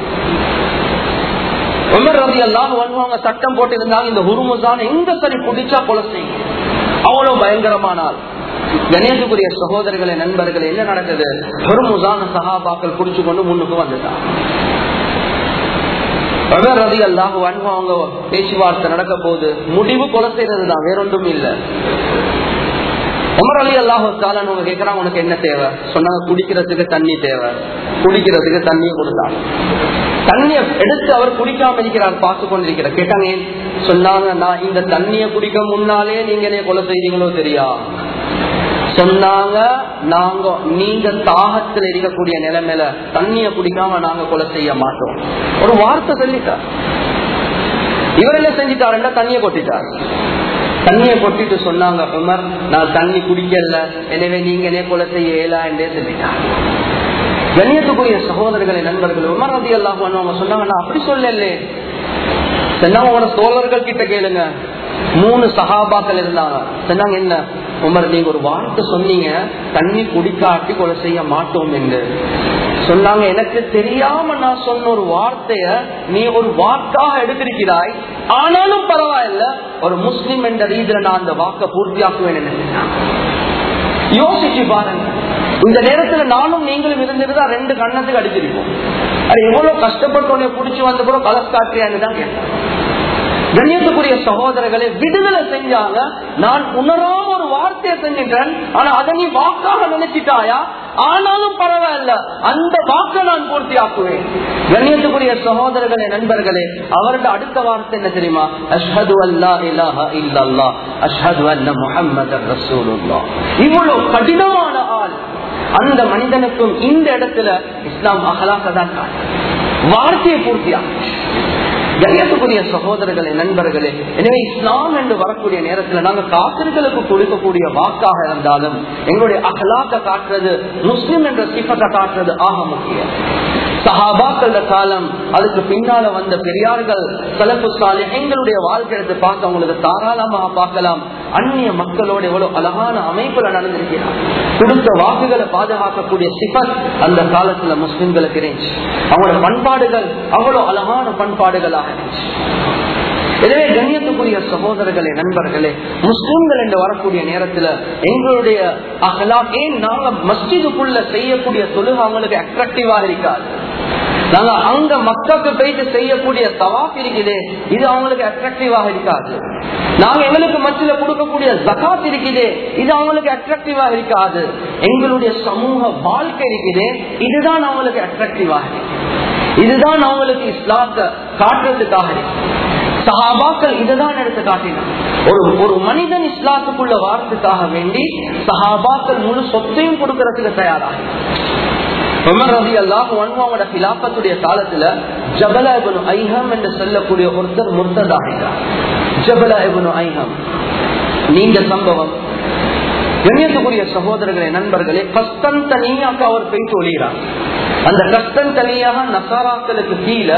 உமர் ரலியல்லாஹு அன்ஹு அவங்க சட்டம் போட்டு இருந்தாங்க, இந்த ஹுர்முஸான் எங்க சரி பிடிச்சா கொலை செய்யும், அவ்வளவு பயங்கரமான ஆள். கணேசுக்குரிய சகோதரர்களே, நண்பர்களே, என்ன நடக்குது? ஹுர்முஸான் சஹாபாக்கள் குடிச்சு கொண்டு முன்னுக்கு வந்துட்டாங்க. உமர் ரலியல்லாஹு அன்ஹு அவங்க பேச்சுவார்த்தை நடக்க போது முடிவு கொலை செய்யறதுதான், வேறொன்றும் இல்ல. உமர் ரலியல்லாஹு தஆலா அவங்க கேட்கறாங்க, உனக்கு என்ன தேவை? சொன்னாங்க, குடிக்கிறதுக்கு தண்ணி தேவை. குடிக்கிறதுக்கு தண்ணியை கொடுத்தாங்க. தண்ணியை எடுத்து அவர் குடிக்காம இருக்கிறார், பார்த்து கொண்டிருக்கிறார். கேட்டாங்க, சொன்னாங்க, நான் இந்த தண்ணியை குடிக்க முன்னாலே நீங்க என்ன கொலை செய்றீங்களோ தெரியா? சொன்னாங்க, நீங்க தாகத்தில் இருக்கக்கூடிய நிலைமையில தண்ணியை குடிக்காம நாங்க கொலை செய்ய மாட்டோம். ஒரு வார்த்தை சொல்லிட்டார். இவர் என்ன செஞ்சிட்டாருன்னா தண்ணியை கொட்டிட்டார். தண்ணியை கொட்டிட்டு சொன்னாங்க, உமர் நான் தண்ணி குடிக்கல, எனவே நீங்க என்ன கொலை செய்ய இயலா என்றே சொல்லிட்டார். கண்ணியத்துக்குரிய சகோதரர்களை, நண்பர்கள், உமர் ரலியல்லாஹு அன்ஹு அவங்க சொன்னாங்க, நான் அப்படி சொல்லல. சொன்னாங்க, தோழர்கள் கிட்ட கேளுங்க. 3 சஹாபாக்கள் இருந்தாங்க. சொன்னாங்க, என்ன உமர் நீங்க ஒரு வார்த்தை சொன்னீங்க, தண்ணி குடிக்காட்டி கொலை செய்ய மாட்டோம் என்று சொன்னாங்க. எனக்கு தெரியாம நான் சொன்ன ஒரு வார்த்தைய நீ ஒரு வாக்காக எடுத்திருக்கிறாய், ஆனாலும் பரவாயில்ல, ஒரு முஸ்லிம் என்ற ரீதியில நான் அந்த வாக்கை பூர்த்தியாக்குவேன் என்று யோசிச்சு பாருங்க. இந்த நேரத்துல நானும் நீங்களும் இருந்திருந்தா 2 கண்ணத்துக்கு அடிச்சிருப்போம். அது எவ்வளவு கஷ்டப்பட்டு புடிச்சு வந்த கூட கலஸ்காற்றியான்னு தான் கேட்டேன். கண்ணியத்துக்குரிய சகோதரர்களை, விடுதலை செஞ்சாங்க. நான் உணராம ஒரு வார்த்தையை செஞ்சிட்டேன், ஆனா அதை நீ வாக்காக நினைச்சிட்டாயா? ஆனாலும் பரவாயில்ல, அந்த வாக்கை நான் பூர்த்தி ஆக்குவேன். கண்ணியத்துக்குரிய சகோதரர்களே, நண்பர்களே, அவருடைய அடுத்த வார்த்தை என்ன தெரியுமா? அஷ்ஹது அல்லா இலாஹா இல்லல்லாஹ் அஷ்ஹது அன்ன முஹம்மதர் ரசூலுல்லாஹ். இவ்வளவு கடினமான ஆள். அந்த மனிதனுக்கும் இந்த இடத்துல இஸ்லாம் அகலாக தான் வார்த்தையை பூர்த்தியாகும். கண்ணியத்துக்குரிய சகோதரர்களே, நண்பர்களே, எனவே இஸ்லாம் என்று வரக்கூடிய நேரத்தில் நாங்க காப்பிர்களுக்கு கொடுக்கக்கூடிய வாக்காக இருந்தாலும் எங்களுடைய அகலாக்க காட்டுறது, முஸ்லிம் என்ற சிஃபத்தை காட்டுறது ஆக முக்கியம். சஹாபாக்கள காலம், அதுக்கு பின்னால வந்த பெரியார்கள், சலஃபு சாலிஹ், எங்களுடைய வாழ்க்கை எடுத்து பார்த்து அவங்களுக்கு தாராளமாக பார்க்கலாம். அந்நிய மக்களோட எவ்வளவு அழகான அமைப்புல நடந்திருக்கிறார். கொடுத்த வாக்குகளை பாதுகாக்கக்கூடிய சிஃபத் அந்த காலத்துல முஸ்லிம்களுக்கு இருந்துச்சு. அவங்களோட பண்பாடுகள் அவ்வளவு அழகான பண்பாடுகளாக இருந்துச்சு. எனவே கண்ணியத்துக்குரிய சகோதரர்களே, நண்பர்களே, முஸ்லிம்கள் என்று வரக்கூடிய நேரத்துல எங்களுடைய அகலாக், ஏன் நாங்க மஸ்ஜிதுக்குள்ள செய்யக்கூடிய தொழுகை அவங்களுக்கு அட்ராக்டிவா இருக்காது. நாங்க அங்க மக்களுக்கு போயிட்டு செய்யக்கூடிய தவாஃப் இருக்குதே, இது அவங்களுக்கு அட்ராக்டிவாக இருக்காது. நாங்க எங்களுக்கு மத்தியில கொடுக்கக்கூடிய ஜகாத் இருக்குதே, இது அவங்களுக்கு அட்ராக்டிவாக இருக்காது. எங்களுடைய சமூக வாழ்க்கை இருக்குதே, இதுதான் அவங்களுக்கு அட்ராக்டிவாக இருக்கு. இதுதான் அவங்களுக்கு இஸ்லாத்தை காட்டுறதுக்காக இருக்கு. சஹாபாக்கள் இதுதான் எடுத்து காட்டினார். ஒரு மனிதன் இஸ்லாத்துக்குள்ள வாரத்துக்காக வேண்டி சஹாபாக்கள் முழு சொத்தையும் கொடுக்கறதுக்கு தயாராக. உமர் ரலியல்லாஹு அன்ஹு அவங்களோட கிலாஃபத்துடைய காலத்துல ஜபலா இப்னு ஐஹம் என்று சொல்லக்கூடிய ஒருத்தர் முர்த்ததாகிறார். ஜபலா இப்னு ஐஹம் நீங்க சம்பவம் கண்ணியத்துக்குரிய சகோதரர்களே, நண்பர்களே, கஸ்தன்தனியாக்கு அவர் போய் சொல்கிறார். அந்த கஸ்தன்தனியாக நசாராக்களுக்கு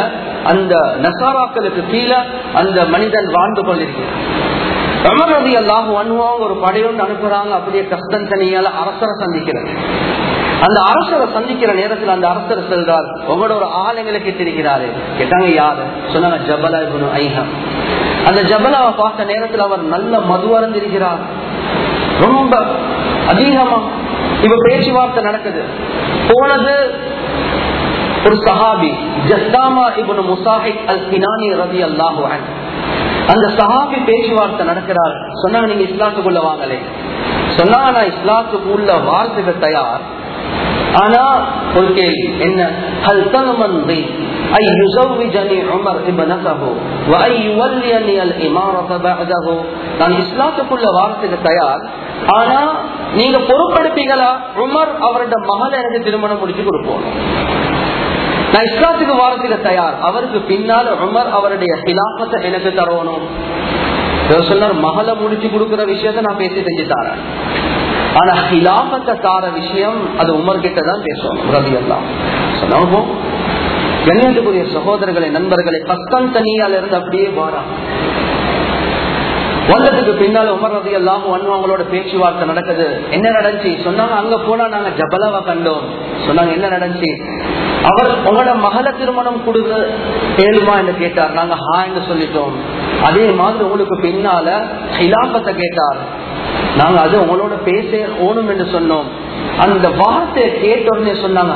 கீழே அந்த மனிதன் வாழ்ந்து கொண்டிருக்கிறார். உமர் ரலியல்லாஹு அன்ஹு ஒரு படையோடு அனுப்புறாங்க. அப்படியே கஸ்தன்தனியால அரசரை சந்திக்கிறது. அந்த அரசரை சந்திக்கிற நேரத்தில் அந்த அரசர் சொல்றார், உங்களோட ஒரு ஆளுங்களை கேட்டிருக்கிறாரு. கேட்டாங்க, யாரு? சொன்னாங்க, ஜபலா இப்னு ஐஹம். அந்த ஜபலாவை பார்த்த நேரத்தில் அவர் நல்ல மது அருந்திருக்கிறார், ரொம்ப அதிகமா. இப்ப பேச்சுவார்த்தை நடக்குது. போனது ஒரு சஹாபி ஜஸ்தாமா இப்னு முசாஹித் அல் கினானி ரலியல்லாஹு அன்ஹு. அந்த சஹாபி பேச்சுவார்த்தை நடக்கிறார். சொன்னாங்க, நீங்க இஸ்லாத்துக்குள்ள வாங்கலே. சொன்னாங்க, நான் இஸ்லாத்துக்குள்ள வார்த்தைக்கு தயார். ஆனா ஒரு கேள்வி என்ன? ஹல் தலமன் பி ஐ யுஸவ்விஜனி உமர் இப்னஹு வ ஐ யுவல்லியனி அல் இமாரத பஅதஹு. நான் இஸ்லாத்துக்குள்ள வாரத்துக்கு தயார். ஆனா நீங்க பொறுப்பெடுப்பீங்களா? உமர் அவரோட மகளை எனக்கு திருமணம் முடிச்சு கொடுப்போம். நான் இஸ்லாத்துக்கு வாரத்துக்கு தயார். அவருக்கு பின்னால உமர் அவருடைய கிலாஃபத்தை எனக்கு தரணும். சொன்னார், மகளை முடிச்சு கொடுக்கிற விஷயத்த நான் பேசி செஞ்சு தரேன். ஆனா ஹிலாபத்தை தார விஷயம் அது உமர் கிட்ட தான் பேசணும். ரலியல்லாஹு சொன்னாங்க. கண்ணியத்துக்குரிய சகோதரர்களே, நண்பர்களே, கஸ்தன்தனியால இருந்து அப்படியே வாரா வந்ததுக்கு பின்னால உமர் ரலியல்லாஹு அன்ஹு அவங்களோட பேச்சுவார்த்தை நடக்குது. என்ன நடந்துச்சு? சொன்னாங்க, அங்க போனா நாங்க ஜபலாவை கண்டோம். சொன்னாங்க, என்ன நடந்துச்சு? அவர் உங்களோட மகளை திருமணம் கொடுக்க கேளுமா என்று கேட்டார். நாங்க ஹா என்று சொல்லிட்டோம். அதே மாதிரி உங்களுக்கு பின்னால ஹிலாபத்தை கேட்டார். நாங்க அது உங்களோட பேச ஓணும் என்று சொன்னோம். அந்த வார்த்தையை கேட்டோடனே சொன்னாங்க,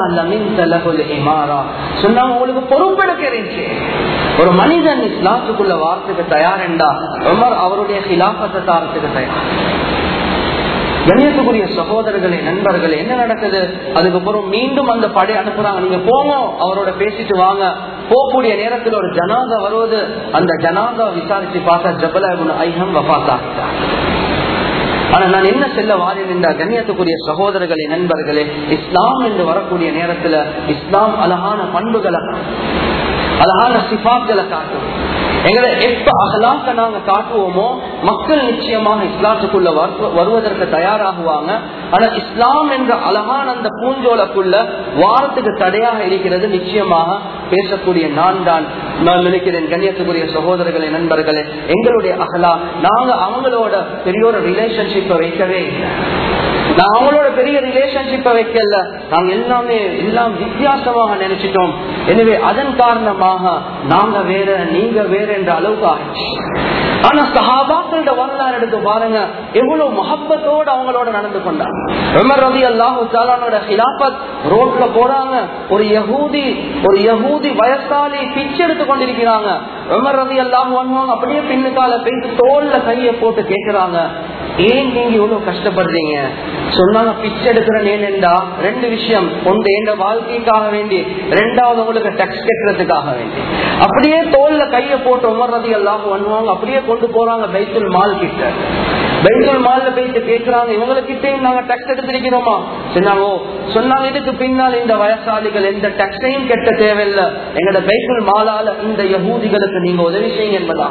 சொன்னாங்க, உங்களுக்கு பொறுப்பெடுக்கிறீங்க. ஒரு மனிதன் இஸ்லாத்துக்குள்ள வார்த்தைக்கு தயார் என்றா உமர் அவருடைய ஹிலாபத்தை தாரத்துக்கு தயார். கண்ணியத்துக்குரிய சகோதரர்களே, நண்பர்களே, என்ன நடக்குது? அதுக்கப்புறம் மீண்டும் அந்த படை அனுப்புறாங்க. நீங்க போங்க, அவரோட பேசிட்டு வாங்க. போகக்கூடிய நேரத்தில் ஒரு ஜனாதா வருவது. அந்த ஜனாதா விசாரிச்சு பார்த்தா ஜபலா இப்னு ஐஹம் வஃபாத் ஆகிட்டார். ஆனா நான் என்ன செல்ல வாரேன் என்ற கண்ணியத்துக்குரிய சகோதரர்களே, நண்பர்களே, இஸ்லாம் என்று வரக்கூடிய நேரத்துல இஸ்லாம் அழகான பண்புகளை, அழகான சிபாக்களை காட்டும். எங்களை எப்ப அகலாக்க நாங்க காட்டுவோமோ மக்கள் நிச்சயமாக இஸ்லாத்துக்குள்ள வருவதற்கு தயாராகுவாங்க. ஆனா இஸ்லாம் என்ற அழகான அந்த பூஞ்சோலக்குள்ள வாரத்துக்கு தடையாக இருக்கிறது நிச்சயமாக பேசக்கூடிய நான் நினைக்கிறேன். கண்ணியத்துக்குரிய சகோதரர்களே, நண்பர்களே, எங்களுடைய அகலா நாங்க அவங்களோட பெரிய ஒரு ரிலேஷன்ஷிப்பை வைக்கவே இல்லை. நான் அவங்களோட பெரிய ரிலேஷன்ஷிப்பை வைக்கல. நாங்க எல்லாம் வித்தியாசமாக நினைச்சிட்டோம். எனவே அதன் காரணமாக நாங்க வேற நீங்க வேற என்ற அளவுக்கு ஆயிடுச்சு. ஆனா சஹாபாக்களோட வரலாறு எடுத்து பாருங்க, எவ்வளவு மஹப்பத்தோடு அவங்களோட நடந்து கொண்டாங்க. உமர் ரலியல்லாஹு தஆலாவோட ஹிலாஃபத் ரோட்ல போறாங்க. ஒரு யஹூதி வயசாலி பிச்சை எடுத்து கொண்டிருக்கிறாங்க. உமர் ரலியல்லாஹு அன்ஹு அப்படியே பின்னுக்கால போயிட்டு தோல்ல கையை போட்டு கேட்கிறாங்க, ஏன் நீங்க இவ்வளவு கஷ்டப்படுறீங்க? சொன்னாங்க, பிச்சை எடுக்கிற நேனண்டா ரெண்டு விஷயம். ஒன்று எந்த வாழ்க்கைக்காக வேண்டி, ரெண்டாவது உங்களுக்கு டேக்ஸ் கட்டுறதுக்காக வேண்டி. அப்படியே தோல்ல கையை போட்டு உமர் ரலியல்லாஹு அன்ஹு அப்படியே கொண்டு போறாங்க பைத்துல் மால் கிட்ட. பைத்துல் மால்ல போயிட்டு கேட்கிறாங்க, இவங்களுக்கிட்டே நாங்க டேக்ஸ் எடுத்திருக்கிறோமா? சொன்னாங்க, இதுக்கு பின்னால் இந்த வயசாளிகள் எந்த டேக்ஸையும் கட்ட தேவையில்லை. எங்களோட பைத்துல் மாலால இந்த யஹூதிகளுக்கு நீங்க உதவி செய்யுங்க என்பதா.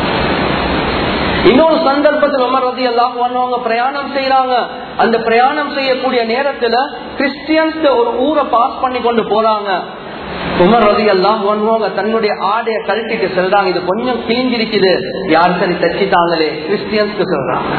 இன்னொரு சந்தர்ப்பத்தில் உமர் ரலியல்லாஹு அன்ஹு அவங்க பிரயாணம் செய்யறாங்க. அந்த பிரயாணம் செய்யக்கூடிய நேரத்துல கிறிஸ்டியன்ஸ் ஒரு ஊரை பாஸ் பண்ணி கொண்டு போறாங்க. உமர் ரலியல்லாஹு அன்ஹு அவங்க தன்னுடைய ஆடைய கழட்டிட்டு சொல்றாங்க, இது கொஞ்சம் கிழிஞ்சிருக்குது, யார் சரி தச்சிட்டாங்களே. கிறிஸ்டியன்ஸ்க்கு சொல்றாங்க.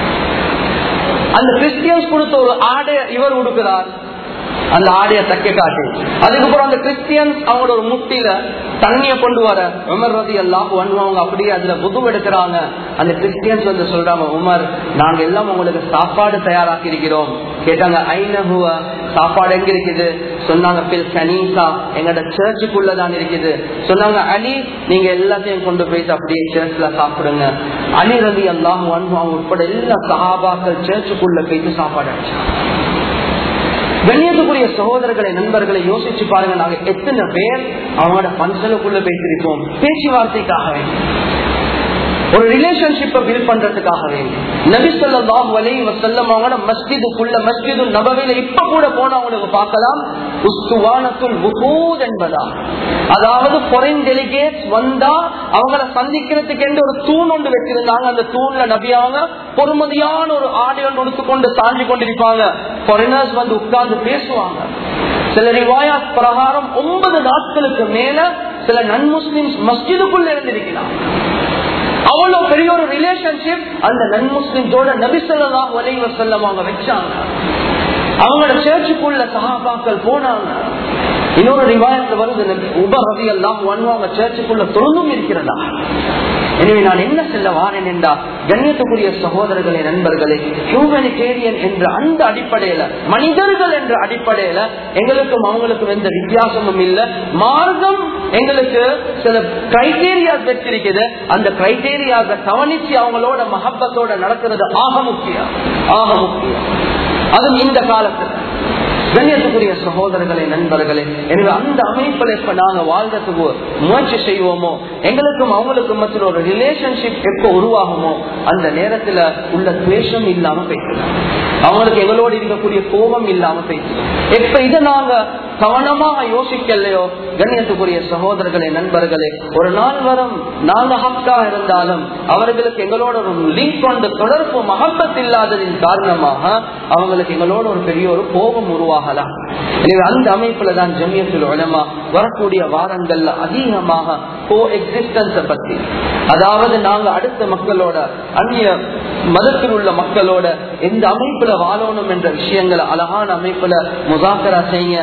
அந்த கிறிஸ்டியன்ஸ் கொடுத்த ஒரு ஆடைய இவர் உடுக்கிறார். அந்த ஆடைய தக்க காட்டி அதுக்கப்புறம் அந்த கிறிஸ்டியன்ஸ் அவங்களோட ஒரு முட்டில தண்ணிய கொண்டு வர உமர் ரலியல்லாஹு அன்ஹு அவங்க அப்படியே அதுல புது எடுக்கிறாங்க. அந்த கிறிஸ்டியன்ஸ் வந்து சொல்றாங்க, உமர் நாங்க எல்லாம் உங்களுக்கு சாப்பாடு தயாராக்கி இருக்கிறோம். கேட்டாங்க, ஐநஹுவ சாப்பாடு எங்க இருக்குது? சொன்னாங்க, பில் கனீசா எங்களோட சர்ச்சுக்குள்ளதான் இருக்குது. சொன்னாங்க, அலி நீங்க எல்லாத்தையும் கொண்டு போயிட்டு அப்படியே சர்ச்ல சாப்பிடுங்க. அலி ரலியல்லாஹு அன்ஹு அவங்க உட்பட எல்லா சஹாபாக்கள் சர்ச்சுக்குள்ள போயிட்டு சாப்பாடு அடிச்சாங்க. கண்ணியத்துக்குரிய சகோதரர்களை நண்பர்களை யோசிச்சு பாருங்க, நாங்க எத்தனை பேர் அவங்களோட பஞ்சலுக்குள்ள பேசிருப்போம் பேச்சுவார்த்தைக்காக வேண்டி, ஒரு ரிலேஷன்ஷிப்பை பில்ட் பண்றதுக்காக வேண்டி. நபி ஸல்லல்லாஹு அலைஹி வஸல்லம் அவங்களோட மஸ்ஜிதுக்குள்ள மஸ்ஜிதுன் நபவில இப்ப கூட போனா அவங்களுக்கு பார்க்கலாம் உஸ்துவானத்துல் வுகூத் என்பதா, அதாவது ஃபாரின் டெலிகேட்ஸ் வந்தா அவங்கள சந்திக்கிறதுக்கு என்று ஒரு தூண் ஒன்று வச்சிருந்தாங்க. அந்த தூண்ல நபியாங்க பொறுமதியான ஒரு ஆடை ஒன்று உடுத்துக்கொண்டு சாஞ்சு கொண்டிருப்பாங்க. ஃபாரினர்ஸ் வந்து உட்கார்ந்து பேசுவாங்க. சில ரிவாயாத் பிரகாரம் 9 நாட்களுக்கு மேல சில நன் முஸ்லிம்ஸ் மஸ்ஜிதுக்குள்ள இருந்திருக்கிறாங்க. அவ்வளவு பெரிய ஒரு ரிலேஷன்ஷிப் அந்த நன் முஸ்லிம்ஸோட நபி ஸல்லல்லாஹு அலைஹி வஸல்லம் அவங்க வச்சாங்க. அவங்களோட சர்ச்சுக்குள்ள சஹாபாக்கள் போனாங்க. இன்னொரு ரிவாயத்துல வருது, உமர் ரலியல்லாஹு அன்ஹு அவங்க சர்ச்சுக்குள்ள தொழுதும் இருக்கிறதா. எனவே நான் என்ன சொல்ல வாரேன் என்றா, கண்ணியத்துக்குரிய சகோதரர்களே நண்பர்களே, ஹியூமனிடேரியன் என்ற அந்த அடிப்படையில, மனிதர்கள் என்ற அடிப்படையில எங்களுக்கும் அவங்களுக்கும் எந்த வித்தியாசமும் இல்லை. மார்க்கம் எங்களுக்கு சில கிரைட்டீரியா வச்சிருக்குது. அந்த கிரைட்டீரியாவை கவனிச்சு அவங்களோட மஹப்பத்தோட நடக்கிறது ஆக முக்கியம், ஆக முக்கியம். அதுவும் இந்த காலத்துல கண்ணியத்துக்குரிய சகோதரர்களே நண்பர்களே. எனவே அந்த அமைப்பில் இப்ப நாங்க வாழ்றதுக்கு முயற்சி செய்வோமோ, எங்களுக்கும் அவங்களுக்கும் மத்தியில் ஒரு ரிலேஷன்ஷிப் எப்போ உருவாகுமோ அந்த நேரத்துல உள்ள துவேஷம் இல்லாம பேசலாம், அவங்களுக்கு எங்களோடு இருக்கக்கூடிய கோபம் இல்லாம பேசலாம். எப்ப இதை நாங்க கவனமாக யோசிக்கலையோ கண்ணியத்துக்குரிய சகோதரர்களே நண்பர்களே, ஒரு நாள் வரும் நாங்க ஹக்கா இருந்தாலும் அவர்களுக்கு எங்களோட ஒரு லிங்க் கொண்டு தொடர்பு மஹப்பத் இல்லாததின் காரணமாக அவங்களுக்கு எங்களோட ஒரு பெரிய ஒரு கோபம் உருவாகலாம். எனவே அந்த அமைப்புல தான் ஜமியத்துல் உலமா வரக்கூடிய வாரங்கள்ல அதிகமாக கோ எக்ஸிஸ்டன்ஸ பத்தி, அதாவது நாங்க அடுத்த மக்களோட அந்நிய மதத்தில் உள்ள மக்களோட எந்த அமைப்புல வாழணும் என்ற விஷயங்களை அழகான அமைப்புல முசாக்கரா செய்ய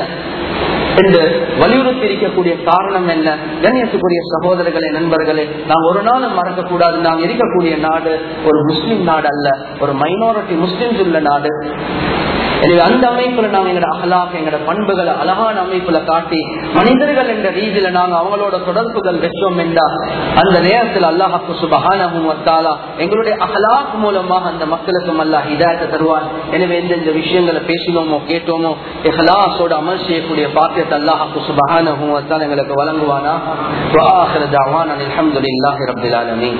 என்று வலியுறுத்தி இருக்கக்கூடிய காரணம் என்ன? கண்ணியத்துக்குரிய சகோதரர்களே நண்பர்களே, நாம் ஒரு நாளும் மறக்க கூடாது, நாம் இருக்கக்கூடிய நாடு ஒரு முஸ்லிம் நாடு அல்ல, ஒரு மைனாரிட்டி முஸ்லிம்ஸ் உள்ள நாடு. எனவே அந்த அமைப்புல நாங்க எங்களோட அகலாக எங்களோட பண்புகளை அழகான அமைப்புல காட்டி மனிதர்கள் என்ற ரீதியில நாங்க அவங்களோட தொடர்புகள் வச்சோம் என்றா அந்த நேரத்தில் அல்லாஹ் சுப்ஹானஹு வ தஆலா எங்களுடைய அகலாக் மூலமாக அந்த மக்களுக்கும் அல்லாஹ் ஹிதாயத்தை தருவார். எனவே எந்தெந்த விஷயங்களை பேசினோமோ கேட்டோமோ இஹ்லாஸோட அமல் செய்யக்கூடிய பாக்கியத்தை அல்லாஹ் சுப்ஹானஹு வ தஆலா எங்களுக்கு வழங்குவானா. வ ஆகிரு தஅவானா அல்ஹம்துலில்லாஹி ரப்பில் ஆலமீன்.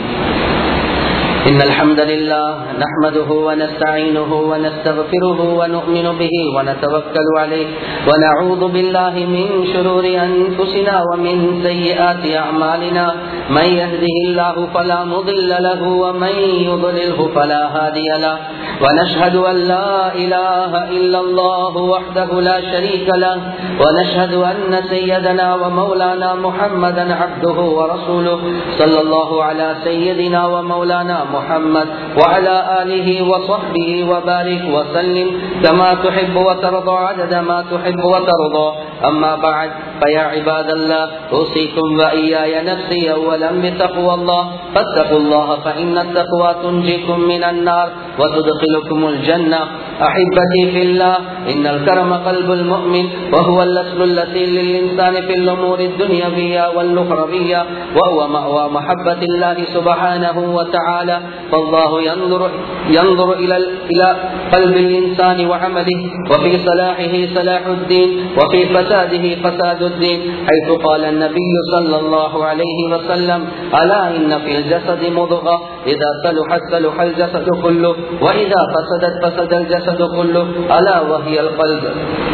إن الحمد لله نحمده ونستعينه ونستغفره ونؤمن به ونتوكل عليه ونعوذ بالله من شرور أنفسنا ومن سيئات أعمالنا من يهده الله فلا مضل له ومن يضلله فلا هادي له ونشهد أن لا إله إلا الله وحده لا شريك له ونشهد أن سيدنا ومولانا محمدا عبده ورسوله صلى الله على سيدنا ومولانا محمد وعلى آله وصحبه وبارك وسلم كما تحب وترضى عدد ما تحب وترضى. أما بعد فيا عباد الله أوصيكم وإياي نفسي أولا بتقوى الله فاتقوا الله فإن التقوى تنجيكم من النار وتدخلكم الجنة. أحبتي في الله إن الكرم قلب المؤمن وهو الأصل التي للإنسان في الأمور الدنيوية والأخروية وهو مأوى محبة الله سبحانه وتعالى. فالله ينظر إلى قلب الإنسان وعمله وفي صلاحه صلاح الدين وفي فساده فساد الدين حيث قال النبي صلى الله عليه وسلم ألا إن في الجسد مضغة إذا صلحت صلح الجسد كله وإذا فسدت فسد الجسد كله ألا وهي القلب.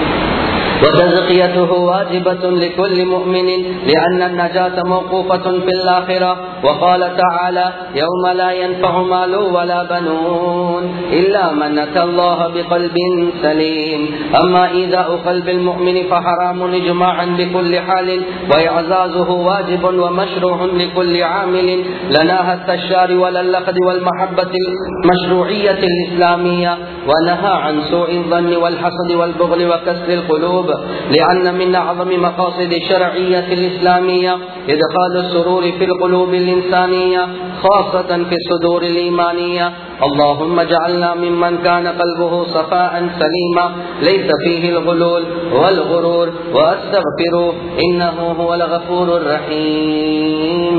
وتزكيته واجبة لكل مؤمن لأن النجاة موقوفة في الآخرة. وقال تعالى يوم لا ينفع مال ولا بنون إلا من أتى الله بقلب سليم. أما إيذاء قلب المؤمن فحرام إجماعا بكل حال وإعزازه واجب ومشروع لكل عامل لنا حتى الشار ولا اللقد والمحبة المشروعية الإسلامية. ونهى عن سوء الظن والحسد والبغل وكسر القلوب لأن من أعظم مقاصد الشرعية الإسلامية إدخال السرور في القلوب الإنسانية خاصة في الصدور الإيمانية. اللهم اجعلنا ممن كان قلبه صفاء سليما ليس فيه الغلول والغرور وأستغفره إنه هو الغفور الرحيم.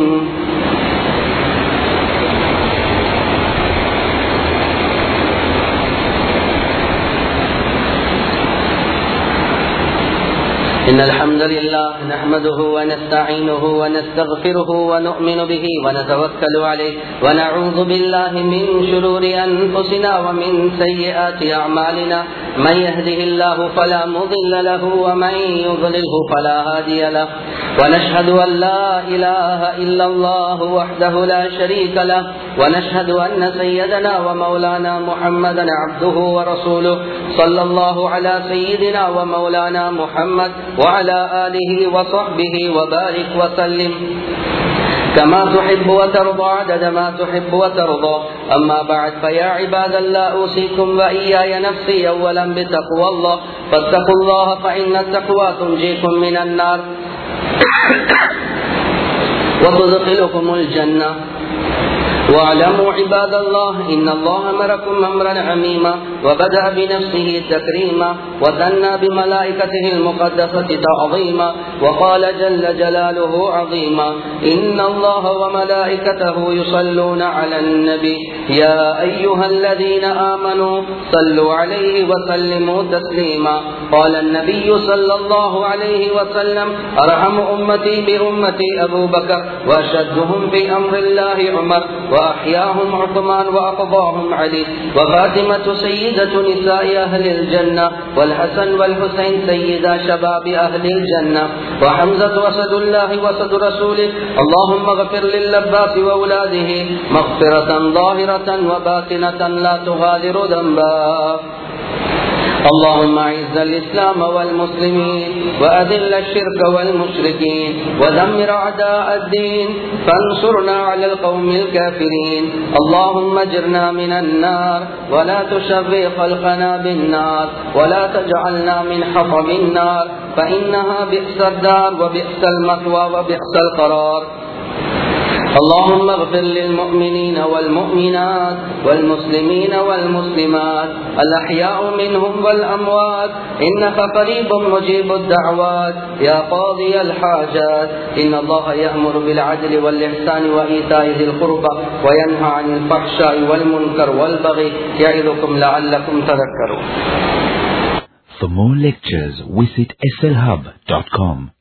إن الحمد لله نحمده ونستعينه ونستغفره ونؤمن به ونتوكل عليه ونعوذ بالله من شرور أنفسنا ومن سيئات أعمالنا من يهده الله فلا مضل له ومن يضلله فلا هادي له ونشهد أن لا إله إلا الله وحده لا شريك له ونشهد أن سيدنا ومولانا محمدا عبده ورسوله صلى الله على سيدنا ومولانا محمد وعلى آله وصحبه وبارك وسلم كما تحب وترضى عدد ما تحب وترضى. أما بعد فيا عباد الله أوصيكم وإياي نفسي أولا بتقوى الله فاتقوا الله فإن التقوى تنجيكم من النار وتدخلكم الجنة. واعلموا عباد الله إن الله أمركم أمرا عميما وبدأ بنفسه تكريما وثنى بملائكته المقدسة تعظيما وقال جل جلاله عظيما إن الله وملائكته يصلون على النبي يا أيها الذين آمنوا صلوا عليه وسلموا تسليما. قال النبي صلى الله عليه وسلم أرحم أمتي بأمتي أبو بكر وأشدهم في أمر الله عمر وأحياهم عثمان وأقضاهم علي وفاطمة سيدة نساء أهل الجنة والحسن والحسين سيدا شباب أهل الجنة وحمزة وسد الله وسد رسوله. اللهم اغفر للعباس وأولاده مغفرة ظاهرة وباطنة لا تغادر ذنبا. اللهم اعز الإسلام والمسلمين وأذل الشرك والمشركين ودمر أعداء الدين فانصرنا على القوم الكافرين. اللهم اجرنا من النار ولا تشفي خلقنا بالنار ولا تجعلنا من حطب النار فإنها بئس الدار وبئس المثوى وبئس القرار. اللهم اغفر للمؤمنين والمؤمنات والمسلمين والمسلمات الأحياء منهم والأموات إنك قريب مجيب الدعوات يا قاضي الحاجات. إن الله يأمر بالعدل والإحسان وإيتاء ذي القربى وينهى عن الفحشاء والمنكر والبغي يعظكم لعلكم تذكرون. For more lectures visit slhub.com.